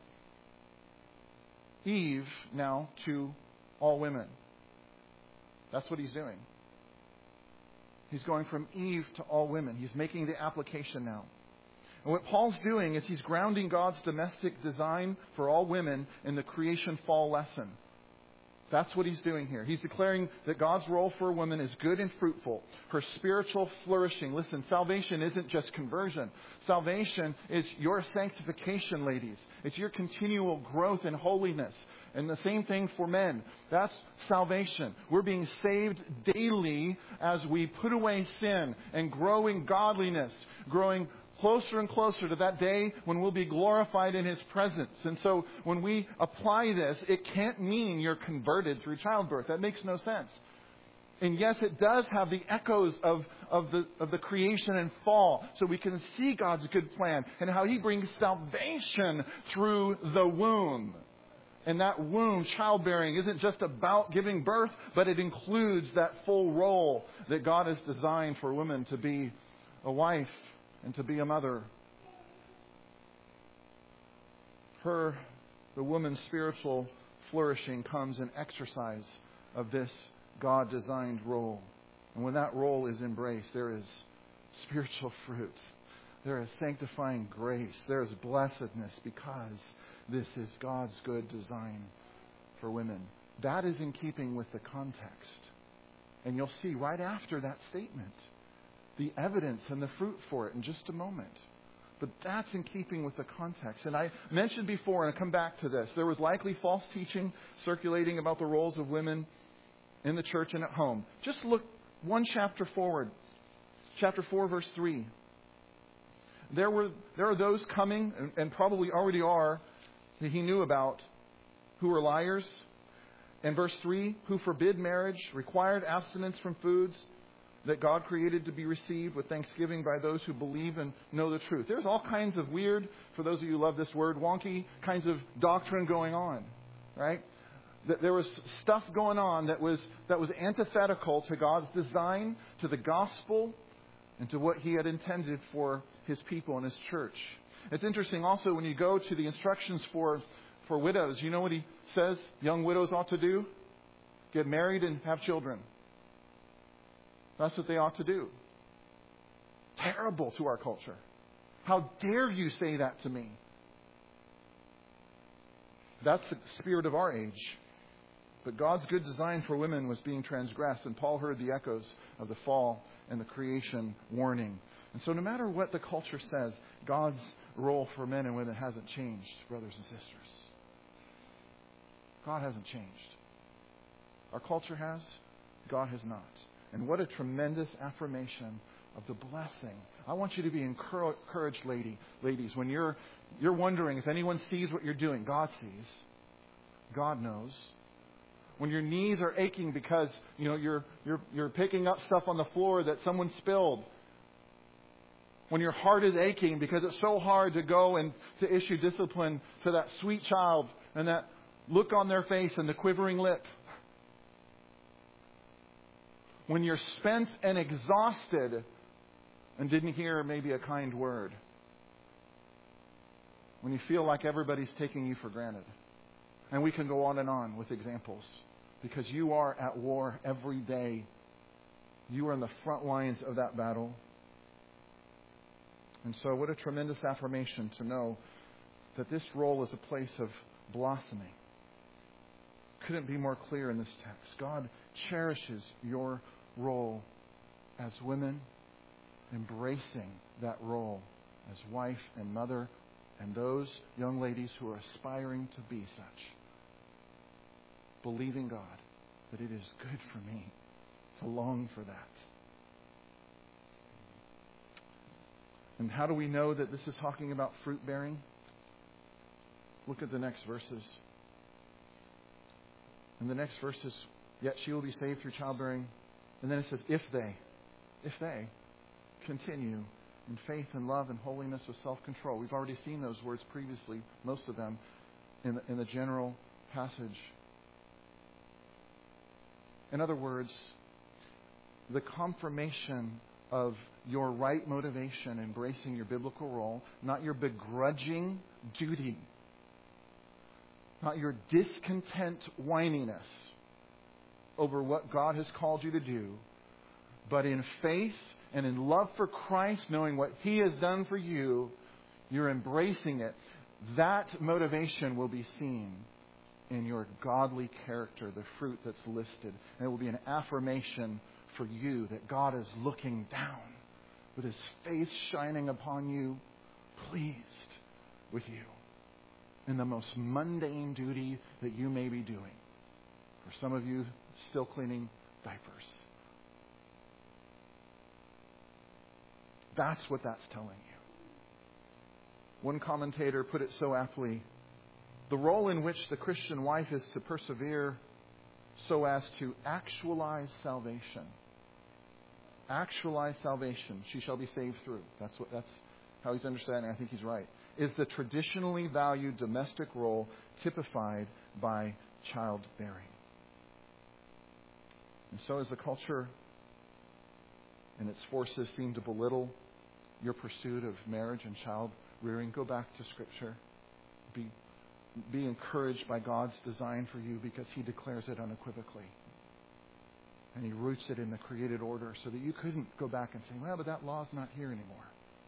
Eve now to all women. That's what he's doing. He's going from Eve to all women. He's making the application now. And what Paul's doing is he's grounding God's domestic design for all women in the creation fall lesson. That's what he's doing here. He's declaring that God's role for a woman is good and fruitful. Her spiritual flourishing. Listen, salvation isn't just conversion. Salvation is your sanctification, ladies. It's your continual growth in holiness. And the same thing for men. That's salvation. We're being saved daily as we put away sin and grow in godliness, growing closer and closer to that day when we'll be glorified in His presence. And so when we apply this, it can't mean you're converted through childbirth. That makes no sense. And yes, it does have the echoes of, of, the, of the creation and fall. So we can see God's good plan and how He brings salvation through the womb. And that womb, childbearing, isn't just about giving birth, but it includes that full role that God has designed for women to be a wife and to be a mother. Her, the woman's spiritual flourishing comes in exercise of this God-designed role. And when that role is embraced, there is spiritual fruit. There is sanctifying grace. There is blessedness because this is God's good design for women. That is in keeping with the context. And you'll see right after that statement the evidence and the fruit for it in just a moment. But that's in keeping with the context. And I mentioned before, and I come back to this, there was likely false teaching circulating about the roles of women in the church and at home. Just look one chapter forward. Chapter four, verse three. There were there are those coming, and, and probably already are, that he knew about, who were liars. And verse three, who forbid marriage, required abstinence from foods that God created to be received with thanksgiving by those who believe and know the truth. There's all kinds of weird, for those of you who love this word, wonky kinds of doctrine going on, right? There was stuff going on that was that was antithetical to God's design, to the gospel, and to what He had intended for His people and His church. It's interesting also when you go to the instructions for, for widows, you know what He says young widows ought to do? Get married and have children. That's what they ought to do. Terrible to our culture. How dare you say that to me? That's the spirit of our age. But God's good design for women was being transgressed, and Paul heard the echoes of the fall and the creation warning. And so no matter what the culture says, God's role for men and women hasn't changed, brothers and sisters. God hasn't changed. Our culture has, God has not. And what a tremendous affirmation of the blessing. I want you to be encouraged, lady, ladies, when you're you're wondering if anyone sees what you're doing. God sees. God knows. When your knees are aching because, you know, you're you're you're picking up stuff on the floor that someone spilled. When your heart is aching because it's so hard to go and to issue discipline to that sweet child and that look on their face and the quivering lip. When you're spent and exhausted and didn't hear maybe a kind word. When you feel like everybody's taking you for granted. And we can go on and on with examples. Because you are at war every day. You are in the front lines of that battle. And so what a tremendous affirmation to know that this role is a place of blossoming. Couldn't be more clear in this text. God cherishes your role as women, embracing that role as wife and mother, and those young ladies who are aspiring to be such. Believing God that it is good for me to long for that. And how do we know that this is talking about fruit bearing? Look at the next verses. And the next verse is, yet she will be saved through childbearing. And then it says, if they, if they continue in faith and love and holiness with self-control. We've already seen those words previously, most of them, in the, in the general passage. In other words, the confirmation of your right motivation, embracing your biblical role, not your begrudging duty, not your discontent whininess over what God has called you to do, but in faith and in love for Christ, knowing what He has done for you, you're embracing it. That motivation will be seen in your godly character, the fruit that's listed. And it will be an affirmation for you that God is looking down with His face shining upon you, pleased with you. in the most mundane duty that you may be doing. For some of you, still cleaning diapers. That's what that's telling you. One commentator put it so aptly: the role in which the Christian wife is to persevere so as to actualize salvation. Actualize salvation. She shall be saved through. That's what. That's how he's understanding. I think he's right. Is the traditionally valued domestic role typified by childbearing. And so as the culture and its forces seem to belittle your pursuit of marriage and child rearing, go back to Scripture. Be, be encouraged by God's design for you, because He declares it unequivocally. And He roots it in the created order so that you couldn't go back and say, well, but that law's not here anymore.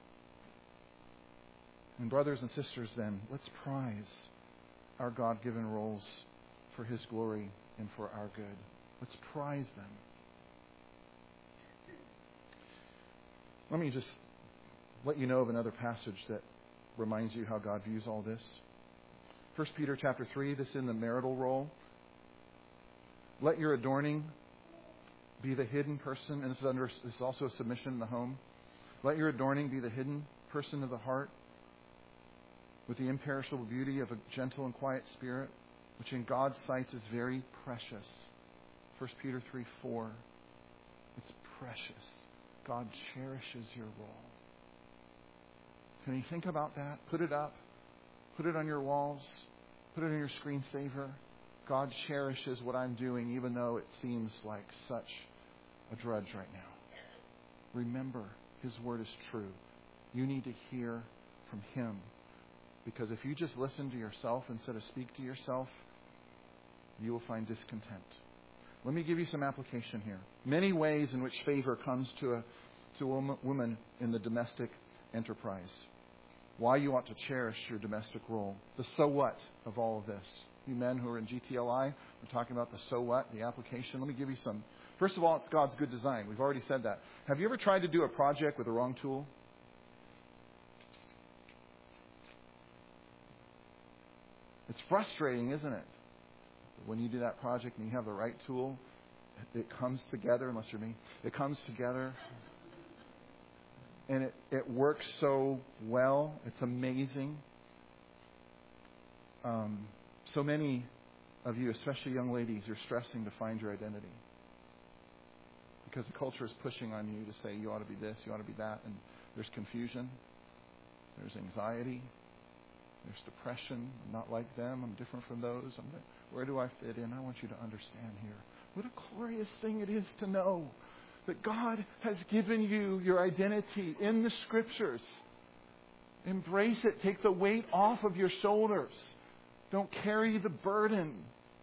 And brothers and sisters, then, let's prize our God-given roles for His glory and for our good. Let's prize them. Let me just let you know of another passage that reminds you how God views all this. First Peter chapter three, this in the marital role. Let your adorning be the hidden person, and this is, under, this is also a submission in the home. Let your adorning be the hidden person of the heart, with the imperishable beauty of a gentle and quiet spirit, which in God's sight is very precious. First Peter three four. It's precious. God cherishes your role. Can you think about that? Put it up. Put it on your walls. Put it on your screensaver. God cherishes what I'm doing, even though it seems like such a drudge right now. Remember, His word is true. You need to hear from Him. Because if you just listen to yourself instead of speak to yourself, you will find discontent. Let me give you some application here. Many ways in which favor comes to a to a woman in the domestic enterprise. Why you ought to cherish your domestic role. The so what of all of this. You men who are in G T L I, we're talking about the so what, the application. Let me give you some. First of all, it's God's good design. We've already said that. Have you ever tried to do a project with the wrong tool? It's frustrating, isn't it? When you do that project and you have the right tool, it comes together, unless you're me, it comes together and it, it works so well. It's amazing. Um, so many of you, especially young ladies, you're stressing to find your identity. Because the culture is pushing on you to say you ought to be this, you ought to be that, and there's confusion, there's anxiety, there's depression. I'm not like them. I'm different from those. I'm the, where do I fit in? I want you to understand here. What a glorious thing it is to know that God has given you your identity in the Scriptures. Embrace it. Take the weight off of your shoulders. Don't carry the burden.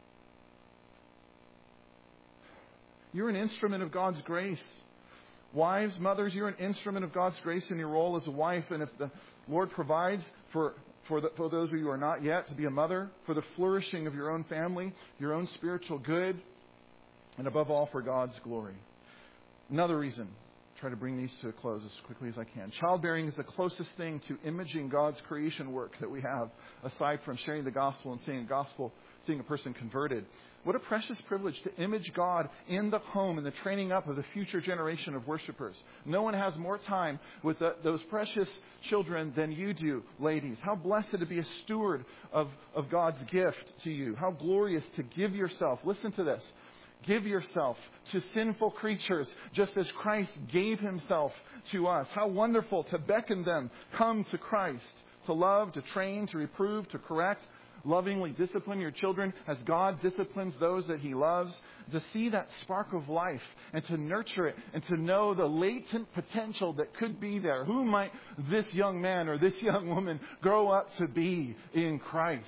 You're an instrument of God's grace. Wives, mothers, you're an instrument of God's grace in your role as a wife. And if the Lord provides for For, the, for those of you who are not yet, to be a mother, for the flourishing of your own family, your own spiritual good, and above all, for God's glory. Another reason, try to bring these to a close as quickly as I can. Childbearing is the closest thing to imaging God's creation work that we have, aside from sharing the gospel and seeing a gospel, seeing a person converted. What a precious privilege to image God in the home and the training up of the future generation of worshipers. No one has more time with the, those precious children than you do, ladies. How blessed to be a steward of, of God's gift to you. How glorious to give yourself. Listen to this. Give yourself to sinful creatures just as Christ gave Himself to us. How wonderful to beckon them come to Christ, to love, to train, to reprove, to correct. Lovingly discipline your children as God disciplines those that He loves. To see that spark of life and to nurture it and to know the latent potential that could be there. Who might this young man or this young woman grow up to be in Christ?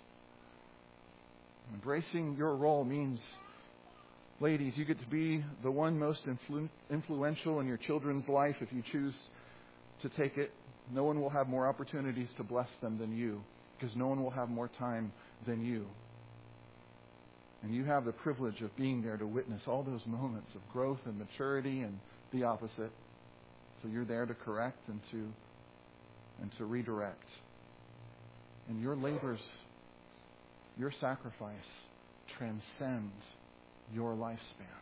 Embracing your role means, ladies, you get to be the one most influ- influential in your children's life if you choose to take it. No one will have more opportunities to bless them than you, because no one will have more time than you. And you have the privilege of being there to witness all those moments of growth and maturity and the opposite. So you're there to correct and to and to redirect. And your labors, your sacrifice transcend your lifespan.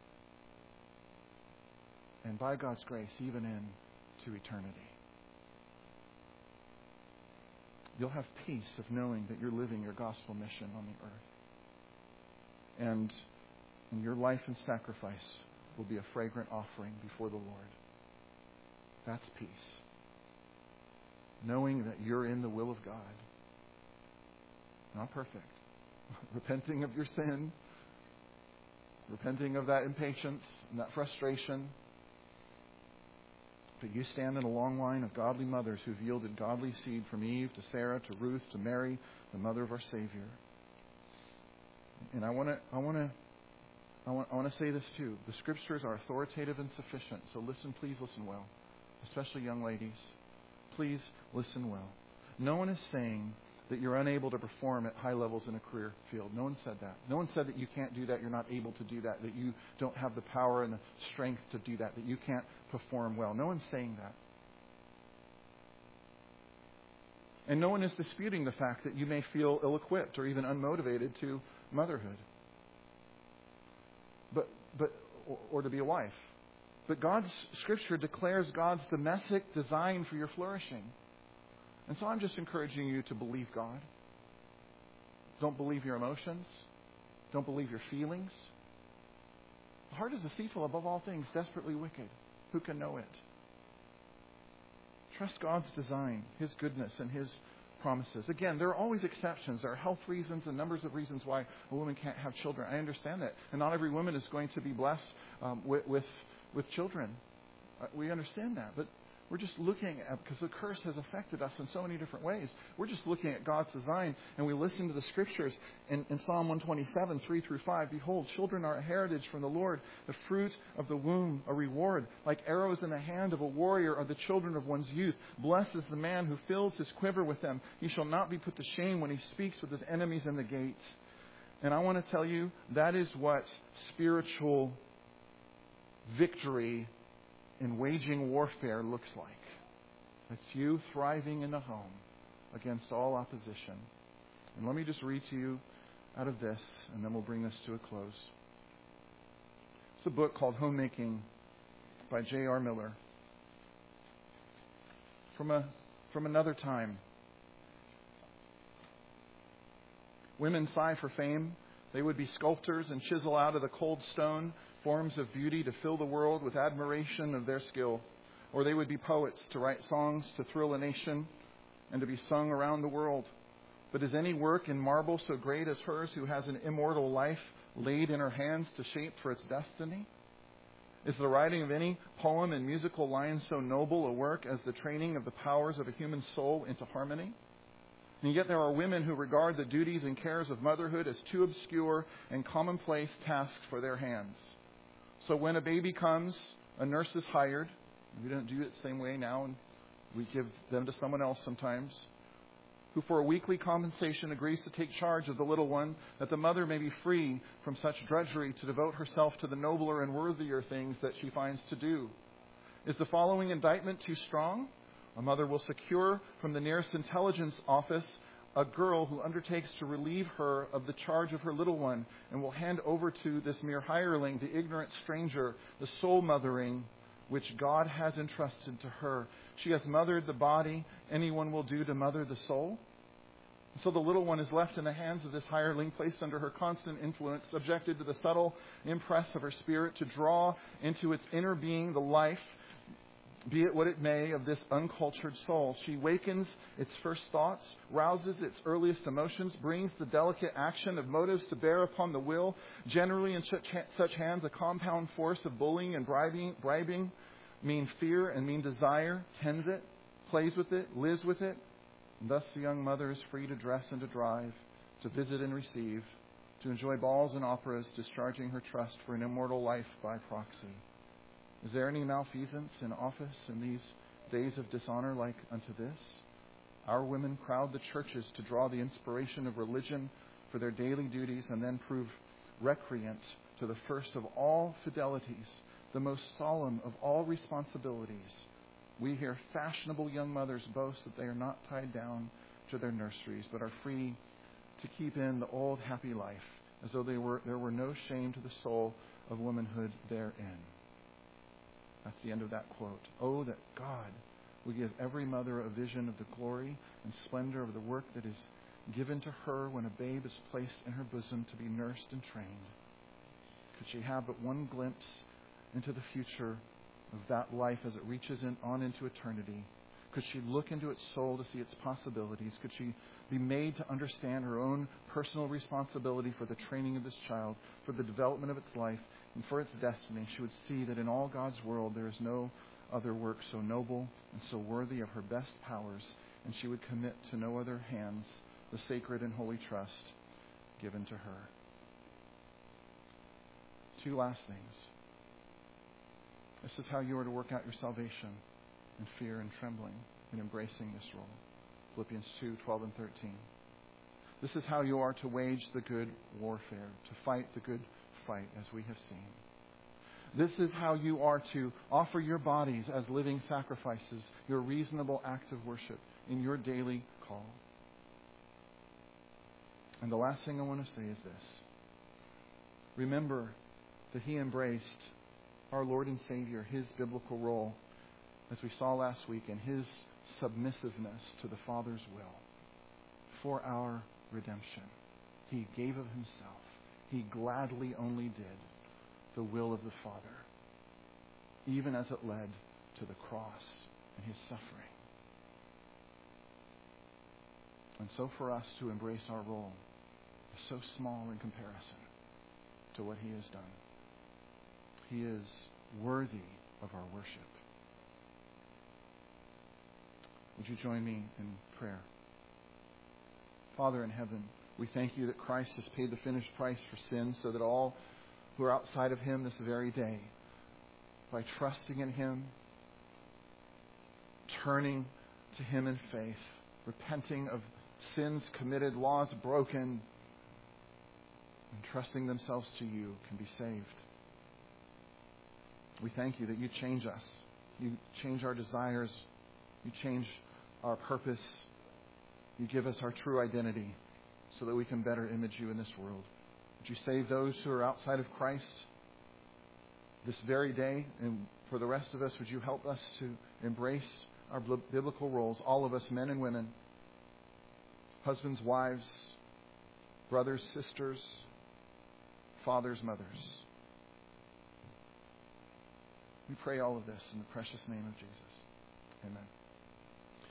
And by God's grace, even into eternity. You'll have peace of knowing that you're living your gospel mission on the earth. And, and your life and sacrifice will be a fragrant offering before the Lord. That's peace. Knowing that you're in the will of God. Not perfect. Repenting of your sin. Repenting of that impatience and that frustration. But you stand in a long line of godly mothers who've yielded godly seed from Eve to Sarah to Ruth to Mary, the mother of our Savior. And I want to, I want to, I want, I want to say this too. The Scriptures are authoritative and sufficient. So listen, please listen well, especially young ladies. Please listen well. No one is saying that you're unable to perform at high levels in a career field. No one said that. No one said that you can't do that, you're not able to do that, that you don't have the power and the strength to do that, that you can't perform well. No one's saying that. And no one is disputing the fact that you may feel ill-equipped or even unmotivated to motherhood. But, but, or, or to be a wife. But God's Scripture declares God's domestic design for your flourishing. And so I'm just encouraging you to believe God. Don't believe your emotions. Don't believe your feelings. The heart is deceitful above all things, desperately wicked. Who can know it? Trust God's design, His goodness, and His promises. Again, there are always exceptions. There are health reasons and numbers of reasons why a woman can't have children. I understand that. And not every woman is going to be blessed um, with, with, with children. Uh, we understand that. But we're just looking at, because the curse has affected us in so many different ways. We're just looking at God's design, and we listen to the Scriptures in, in Psalm one twenty-seven, three through five. Behold, children are a heritage from the Lord, the fruit of the womb, a reward. Like arrows in the hand of a warrior are the children of one's youth. Blessed is the man who fills his quiver with them. He shall not be put to shame when he speaks with his enemies in the gates. And I want to tell you, that is what spiritual victory in waging warfare looks like. It's you thriving in the home against all opposition. And let me just read to you out of this, and then we'll bring this to a close. It's a book called Homemaking by J R Miller. From a from another time. Women sigh for fame. They would be sculptors and chisel out of the cold stone forms of beauty to fill the world with admiration of their skill. Or they would be poets to write songs to thrill a nation and to be sung around the world. But is any work in marble so great as hers, who has an immortal life laid in her hands to shape for its destiny? Is the writing of any poem and musical line so noble a work as the training of the powers of a human soul into harmony? And yet there are women who regard the duties and cares of motherhood as too obscure and commonplace tasks for their hands. So when a baby comes, a nurse is hired. We don't do it the same way now, and we give them to someone else sometimes, who for a weekly compensation agrees to take charge of the little one, that the mother may be free from such drudgery to devote herself to the nobler and worthier things that she finds to do. Is the following indictment too strong? A mother will secure from the nearest intelligence office a girl who undertakes to relieve her of the charge of her little one, and will hand over to this mere hireling, the ignorant stranger, the soul mothering which God has entrusted to her. She has mothered the body. Anyone will do to mother the soul. So the little one is left in the hands of this hireling, placed under her constant influence, subjected to the subtle impress of her spirit to draw into its inner being the life, be it what it may, of this uncultured soul. She wakens its first thoughts, rouses its earliest emotions, brings the delicate action of motives to bear upon the will. Generally in such, such hands, a compound force of bullying and bribing, bribing mean fear and mean desire, tends it, plays with it, lives with it. And thus the young mother is free to dress and to drive, to visit and receive, to enjoy balls and operas, discharging her trust for an immortal life by proxy. Is there any malfeasance in office in these days of dishonor like unto this? Our women crowd the churches to draw the inspiration of religion for their daily duties, and then prove recreant to the first of all fidelities, the most solemn of all responsibilities. We hear fashionable young mothers boast that they are not tied down to their nurseries, but are free to keep in the old happy life, as though they were, there were no shame to the soul of womanhood therein. That's the end of that quote. Oh, that God would give every mother a vision of the glory and splendor of the work that is given to her when a babe is placed in her bosom to be nursed and trained. Could she have but one glimpse into the future of that life as it reaches in, on into eternity? Could she look into its soul to see its possibilities? Could she be made to understand her own personal responsibility for the training of this child, for the development of its life, and for its destiny? She would see that in all God's world there is no other work so noble and so worthy of her best powers, and she would commit to no other hands the sacred and holy trust given to her. Two last things. This is how you are to work out your salvation in fear and trembling in embracing this role. Philippians two, twelve and thirteen. This is how you are to wage the good warfare, to fight the good fight, as we have seen. This is how you are to offer your bodies as living sacrifices, your reasonable act of worship in your daily call. And the last thing I want to say is this. Remember that He embraced our Lord and Savior, His biblical role, as we saw last week, in His submissiveness to the Father's will for our redemption. He gave of Himself. He gladly only did the will of the Father, even as it led to the cross and His suffering. And so for us to embrace our role is so small in comparison to what He has done. He is worthy of our worship. Would you join me in prayer? Father in heaven, we thank You that Christ has paid the finished price for sin, so that all who are outside of Him this very day, by trusting in Him, turning to Him in faith, repenting of sins committed, laws broken, and trusting themselves to You, can be saved. We thank You that You change us. You change our desires. You change our purpose. You give us our true identity so that we can better image You in this world. Would You save those who are outside of Christ this very day? And for the rest of us, would You help us to embrace our biblical roles, all of us, men and women, husbands, wives, brothers, sisters, fathers, mothers. We pray all of this in the precious name of Jesus. Amen.